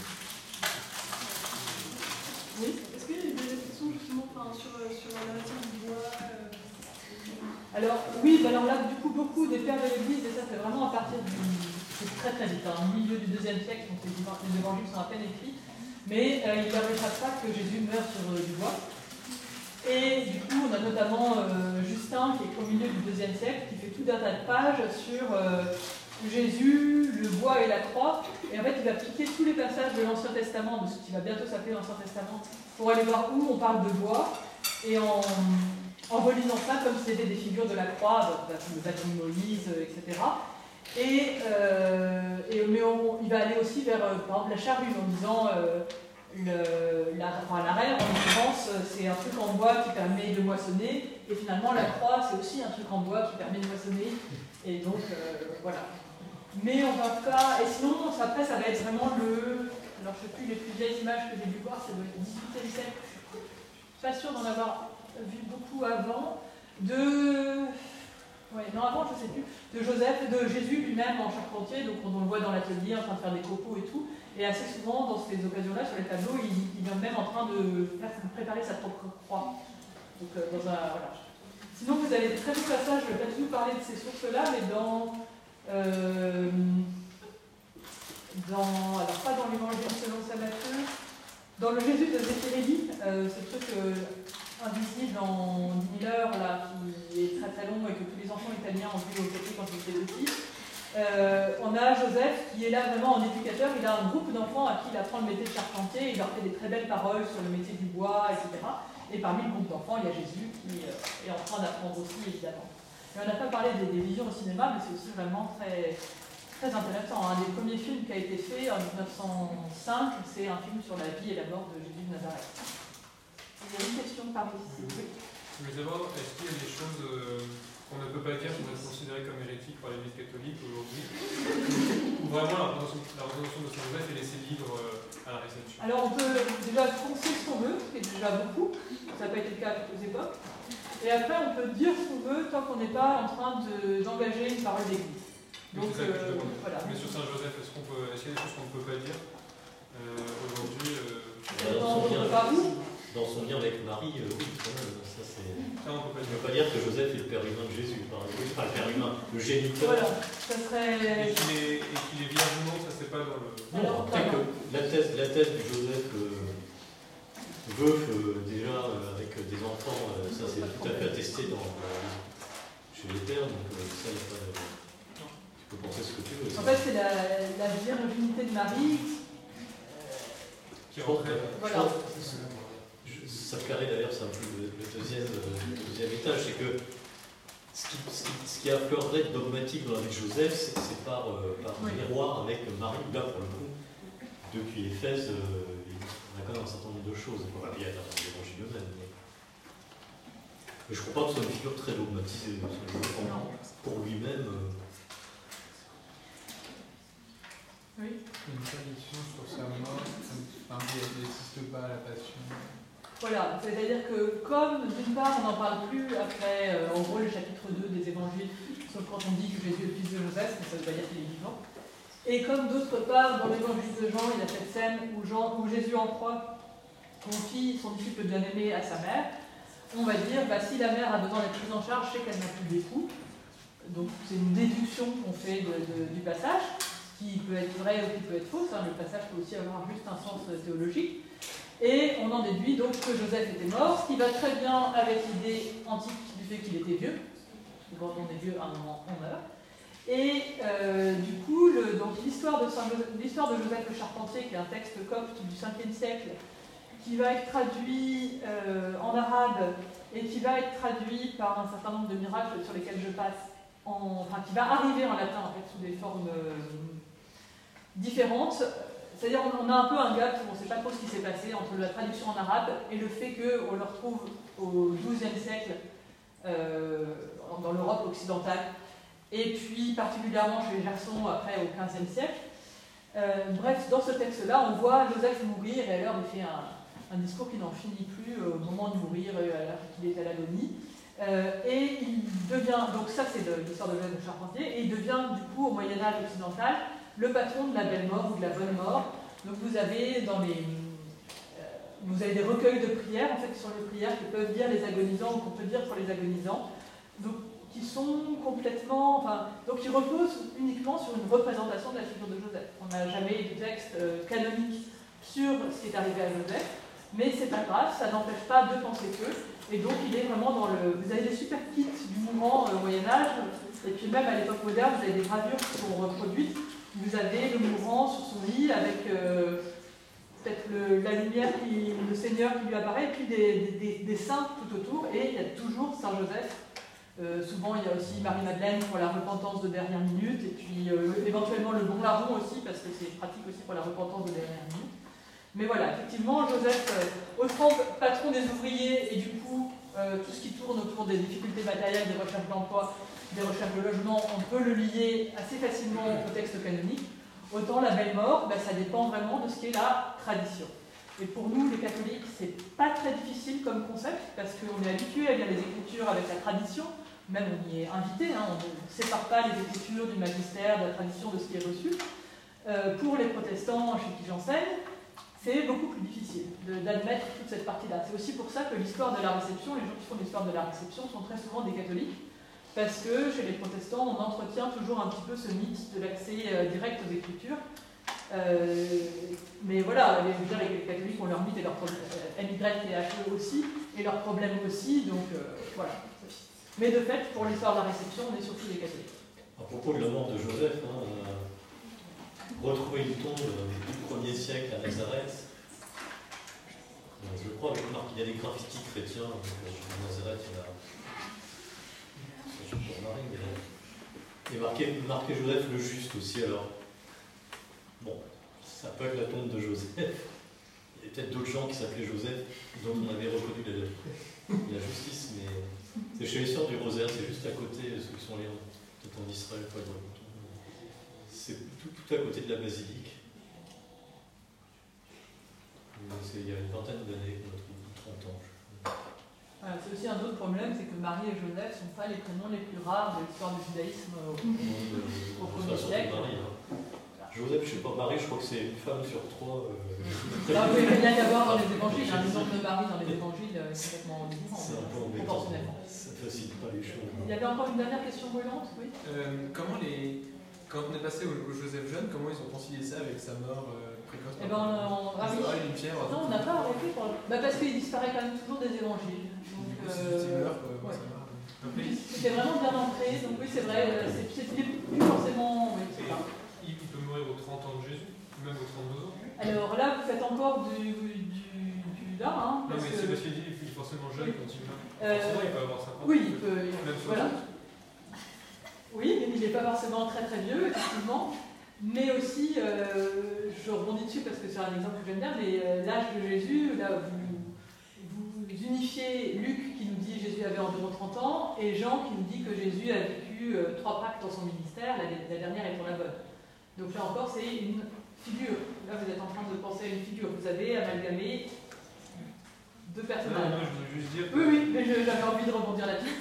Oui. Est-ce qu'il y a des questions justement enfin, sur, sur la matière du bois euh... Alors, oui, bah alors là, du coup, beaucoup des pères de l'Église, et ça, c'est vraiment à partir du. C'est très très vite, hein, au milieu du deuxième siècle, donc les évangiles sont à peine écrits. Mais euh, il ne leur échappe pas que Jésus meurt sur euh, du bois. Et du coup, on a notamment euh, Justin, qui est au milieu du deuxième siècle, qui fait tout un tas de pages sur euh, Jésus, le bois et la croix. Et en fait, il va piquer tous les passages de l'Ancien Testament, de ce qui va bientôt s'appeler l'Ancien Testament, pour aller voir où on parle de bois. Et en, en relisant ça, comme si c'était des figures de la croix, le baptême de Moïse, et cetera. Et, euh, et, mais on, il va aller aussi vers, euh, par exemple, la charrue, en disant euh, le, la, enfin, l'arrière, en l'occurrence, c'est un truc en bois qui permet de moissonner, et finalement la croix, c'est aussi un truc en bois qui permet de moissonner, et donc euh, voilà. Mais on va pas, et sinon, ça, après, ça va être vraiment le, alors je ne sais plus, les plus vieilles images que j'ai dû voir, c'est le dix-huitième siècle, je ne suis pas sûre d'en avoir vu beaucoup avant, de... Ouais, non, avant, je ne sais plus, de Joseph, de Jésus lui-même en charpentier, donc on le voit dans l'atelier en train de faire des copeaux et tout, et assez souvent, dans ces occasions-là, sur les tableaux, il, il vient même en train de faire, préparer sa propre croix. Donc, euh, dans un, voilà. Sinon, vous avez des très beaux passages, je ne vais pas du tout parler de ces sources-là, mais dans, euh, dans, alors pas dans l'Évangile selon saint Matthieu, dans le Jésus de Zéphirelli, euh, ce truc euh, invisible en dix mille heures, là, qui est très très long et que tous les enfants italiens ont vu au côté quand ils étaient petits. Euh, on a Joseph qui est là vraiment en éducateur, il a un groupe d'enfants à qui il apprend le métier de charpentier, il leur fait des très belles paroles sur le métier du bois, et cetera. Et parmi le groupe d'enfants, il y a Jésus qui euh, est en train d'apprendre aussi, évidemment. Et on n'a pas parlé des, des visions au cinéma, mais c'est aussi vraiment très, très intéressant. Un des premiers films qui a été fait en mille neuf cent cinq, c'est un film sur la vie et la mort de Jésus de Nazareth. Il y a une question par ici. Oui. Je voulais savoir, est-ce qu'il y a des choses euh, qu'on ne peut pas dire, qu'on va être considérées comme hérétiques par l'Église catholique aujourd'hui, ou vraiment la représentation, la représentation de Saint-Joseph est laissée libre euh, à la réception? Alors on peut déjà penser ce qu'on veut, ce qui est déjà beaucoup, ça n'a pas été le cas à toutes les époques, et après on peut dire ce qu'on veut tant qu'on n'est pas en train de, d'engager une parole d'Église. Donc ça, euh, voilà. Mais sur Saint-Joseph, est-ce, qu'on peut, est-ce qu'il y a des choses qu'on ne peut pas dire euh, aujourd'hui euh... Dans, dans son lien avec Marie, euh, oui, quand même, ça c'est... Ça, on peut pas Je ne dire. veux pas dire que Joseph est le père humain de Jésus, par exemple. Enfin, le père humain, le géniteur. Voilà, ça Et serait. qu'il est, et qu'il est vierge ou non, ça c'est pas dans le. Non, Alors, après que pardon. la thèse, la thèse du Joseph euh, veuf, euh, déjà euh, avec des enfants, euh, ça c'est tout à fait attesté dans, euh, chez les pères, donc euh, ça il n'y a pas de... Tu peux penser ce que tu veux. En fait, c'est la, la virginité de Marie. Qui Je pense rentrait. que- Voilà. je pense- je- ça plairait d'ailleurs, c'est un peu le, le deuxième, euh, le deuxième étage, c'est que ce qui, ce qui, ce qui affleurerait de dogmatique dans la vie de Joseph, c'est c'est par, euh, par Oui. miroir avec Marie, là pour le coup, depuis Éphèse, euh, on a quand même un certain nombre de choses. Voilà, il y a l'évangile eux-mêmes. Mais... mais je ne crois pas que ce soit une figure très dogmatisée. Non. Pour lui-même. Euh... Oui. Une tradition sur sa mort, enfin, il n'existe pas à la passion. Voilà, c'est-à-dire que comme d'une part on n'en parle plus après, euh, en gros, le chapitre deux des évangiles, sauf quand on dit que Jésus est le fils de Joseph, mais ça veut pas dire qu'il est vivant. Et comme d'autre part, dans l'évangile de Jean, il y a cette scène où, Jean, où Jésus en croix confie son disciple bien-aimé à sa mère, on va dire, bah, si la mère a besoin d'être prise en charge, c'est qu'elle n'a plus d'époux. Donc c'est une déduction qu'on fait de, de, du passage, qui peut être vraie ou qui peut être fausse. Hein. Le passage peut aussi avoir juste un sens théologique. Et on en déduit donc que Joseph était mort, ce qui va très bien avec l'idée antique du fait qu'il était vieux. Quand on est vieux, à un moment, on meurt. Et euh, du coup, le, donc, l'histoire, de Saint Joseph, l'histoire de Joseph le Charpentier, qui est un texte copte du cinquième siècle, qui va être traduit euh, en arabe et qui va être traduit par un certain nombre de miracles sur lesquels je passe, en, enfin qui va arriver en latin en fait, sous des formes euh, différentes. C'est-à-dire on a un peu un gap où on ne sait pas trop ce qui s'est passé entre la traduction en arabe et le fait qu'on le retrouve au douzième siècle euh, dans l'Europe occidentale, et puis particulièrement chez les Gersons après au quinzième siècle. Euh, bref, dans ce texte-là, on voit Joseph mourir, et alors il fait un, un discours qui n'en finit plus euh, au moment de mourir, euh, alors qu'il est à l'agonie. Euh, et il devient, donc ça c'est de l'histoire de Joseph de Charpentier, et il devient du coup au Moyen-Âge occidental le patron de la belle mort ou de la bonne mort. Donc vous avez dans les, euh, vous avez des recueils de prières, en fait, qui sont les prières que peuvent dire les agonisants ou qu'on peut dire pour les agonisants, donc qui sont complètement, enfin, donc qui reposent uniquement sur une représentation de la figure de Joseph. On n'a jamais de texte euh, canonique sur ce qui est arrivé à Joseph, mais c'est pas grave, ça n'empêche pas de penser que. Et donc il est vraiment dans le... Vous avez des super kits du mouvement euh, au Moyen-Âge, et puis même à l'époque moderne, vous avez des gravures qui sont reproduites. Vous avez le mourant sur son lit avec euh, peut-être le, la lumière, qui, le Seigneur qui lui apparaît, et puis des, des, des saints tout autour, et il y a toujours Saint Joseph. Euh, souvent il y a aussi Marie-Madeleine pour la repentance de dernière minute, et puis euh, éventuellement le bon larron aussi, parce que c'est pratique aussi pour la repentance de dernière minute. Mais voilà, effectivement, Joseph, euh, autant patron des ouvriers, et du coup, euh, tout ce qui tourne autour des difficultés matérielles, des recherches d'emploi, des recherches de logement, on peut le lier assez facilement au texte canonique. Autant la belle mort, ben, ça dépend vraiment de ce qu'est la tradition. Et pour nous, les catholiques, c'est pas très difficile comme concept, parce qu'on est habitué à lire les Écritures avec la tradition, même on y est invité, hein, on ne sépare pas les Écritures du magistère, de la tradition, de ce qui est reçu. Euh, pour les protestants chez qui j'enseigne, c'est beaucoup plus difficile d'admettre toute cette partie-là. C'est aussi pour ça que l'histoire de la réception, les gens qui font l'histoire de la réception sont très souvent des catholiques, parce que chez les protestants, on entretient toujours un petit peu ce mythe de l'accès euh, direct aux Écritures. Euh, mais voilà, les, je veux dire, les catholiques ont leur mythe et leur problème, euh, M Y T H E aussi, et leurs problèmes aussi, donc euh, voilà. Mais de fait, pour l'histoire de la réception, on est surtout des catholiques. À propos de la mort de Joseph, hein, on a retrouvé une tombe du premier siècle à Nazareth. Je crois avec Marc, il y a des graffitis chrétiens, donc à Nazareth, il y en a. Pour Marie, mais... Et marqué, marqué Joseph le juste aussi, alors. Bon, ça peut être la tombe de Joseph. Il y a peut-être d'autres gens qui s'appelaient Joseph, dont on avait reconnu la, la justice, mais c'est chez les Sœurs du Rosaire, c'est juste à côté, ceux qui sont allés peut-être en Israël, pas dans le c'est tout, tout à côté de la basilique. C'est il y a une vingtaine d'années, trente ans. Voilà, c'est aussi un autre problème, c'est que Marie et Joseph ne sont pas les prénoms les plus rares de l'histoire du judaïsme au, au premier siècle. Voilà. Joseph, je ne sais pas, Marie, je crois que c'est une femme sur trois. Euh... Ah oui, il peut bien y avoir dans les évangiles, un exemple de Marie dans les évangiles euh, complètement différent, C'est un peu embêtant. proportionnellement. Ça ne facilite pas les choses. Il y avait encore une dernière question brûlante, oui. Euh, comment les... Quand on est passé au, au Joseph jeune, comment ils ont concilié ça avec sa mort euh, précoce? Eh ben, on... Ah, oui. Une fièvre, non, on n'a pas arrêté. Pour... Bah, parce qu'il disparaît quand même toujours des évangiles. Donc, du coup, euh... si meurt, quoi, ouais. ça marche. C'était vraiment bien ancré, donc oui, c'est vrai, c'est plus forcément. Oui, c'est ça. Il peut mourir aux trente ans de Jésus, même aux trente-deux ans. Alors là, vous faites encore du, du, du là, hein. Non, parce mais que... c'est parce qu'il dit qu'il est forcément jeune quand il meurt. Euh... Forcément, il peut avoir cinquante ans. Oui, il peut. Même voilà. Oui, il n'est pas forcément très très vieux, effectivement. Mais aussi, euh, je rebondis dessus parce que c'est un exemple que j'aime bien, mais euh, l'âge de Jésus, là, vous, vous unifiez Luc qui nous dit que Jésus avait environ trente ans, et Jean qui nous dit que Jésus a vécu euh, trois Pâques dans son ministère, la, la dernière étant la bonne. Donc là encore, c'est une figure. Là, vous êtes en train de penser à une figure. Vous avez amalgamé deux personnages. Non, non, je voulais juste dire. Oui, oui, mais j'avais envie de rebondir là-dessus.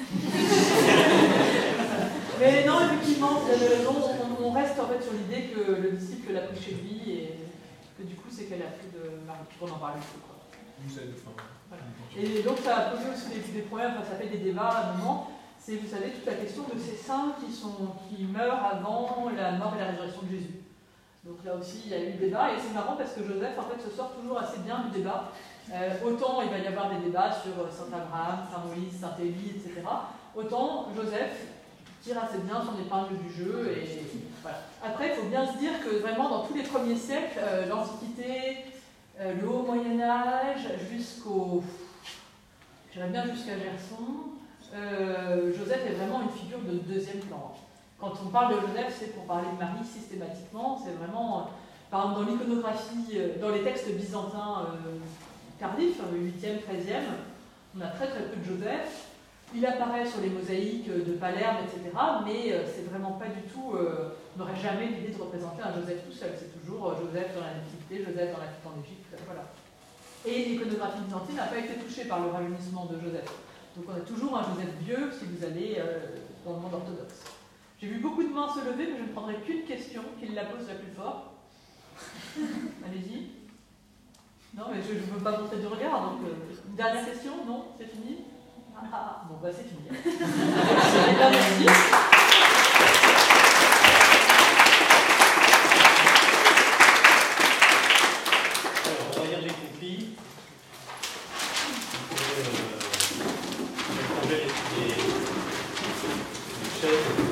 Mais non, effectivement, on, on reste en fait sur l'idée que le disciple l'a pris chez lui et que du coup, c'est qu'elle a fait de Marie. On en parle plus, quoi. Voilà. Et donc, ça a posé aussi des, des problèmes, enfin, ça fait des débats à un moment. C'est, vous savez, toute la question de ces saints qui, sont, qui meurent avant la mort et la résurrection de Jésus. Donc là aussi, il y a eu des débats, et c'est marrant parce que Joseph, en fait, se sort toujours assez bien du débat. Euh, autant il va y avoir des débats sur Saint Abraham, Saint Moïse, Saint Élie, et cetera. Autant Joseph tire assez bien son épingle du jeu. Et voilà. Après, il faut bien se dire que vraiment, dans tous les premiers siècles, euh, l'Antiquité, euh, le Haut Moyen-Âge, jusqu'au... j'irais bien jusqu'à Gerson, euh, Joseph est vraiment une figure de deuxième plan. Quand on parle de Joseph, c'est pour parler de Marie systématiquement. C'est vraiment, par exemple, dans l'iconographie, dans les textes byzantins euh, tardifs, huitième, treizième, on a très très peu de Joseph. Il apparaît sur les mosaïques de Palerme, et cetera. Mais euh, c'est vraiment pas du tout. Euh, on n'aurait jamais l'idée de représenter un Joseph tout seul. C'est toujours euh, Joseph dans la Nativité, Joseph dans la fuite en Égypte, voilà. Et l'iconographie byzantine n'a pas été touchée par le rajeunissement de Joseph. Donc on a toujours un Joseph vieux si vous allez euh, dans le monde orthodoxe. J'ai vu beaucoup de mains se lever, mais je ne prendrai qu'une question, qui la pose la plus fort. Allez-y. Non, mais je ne veux pas montrer du regard, donc euh, une dernière question, non? C'est fini? Ah, ah, bon, bah c'est fini. Eh bien, merci. Alors, on va lire les copies. Vous pouvez, euh, les, les, les, les chaises.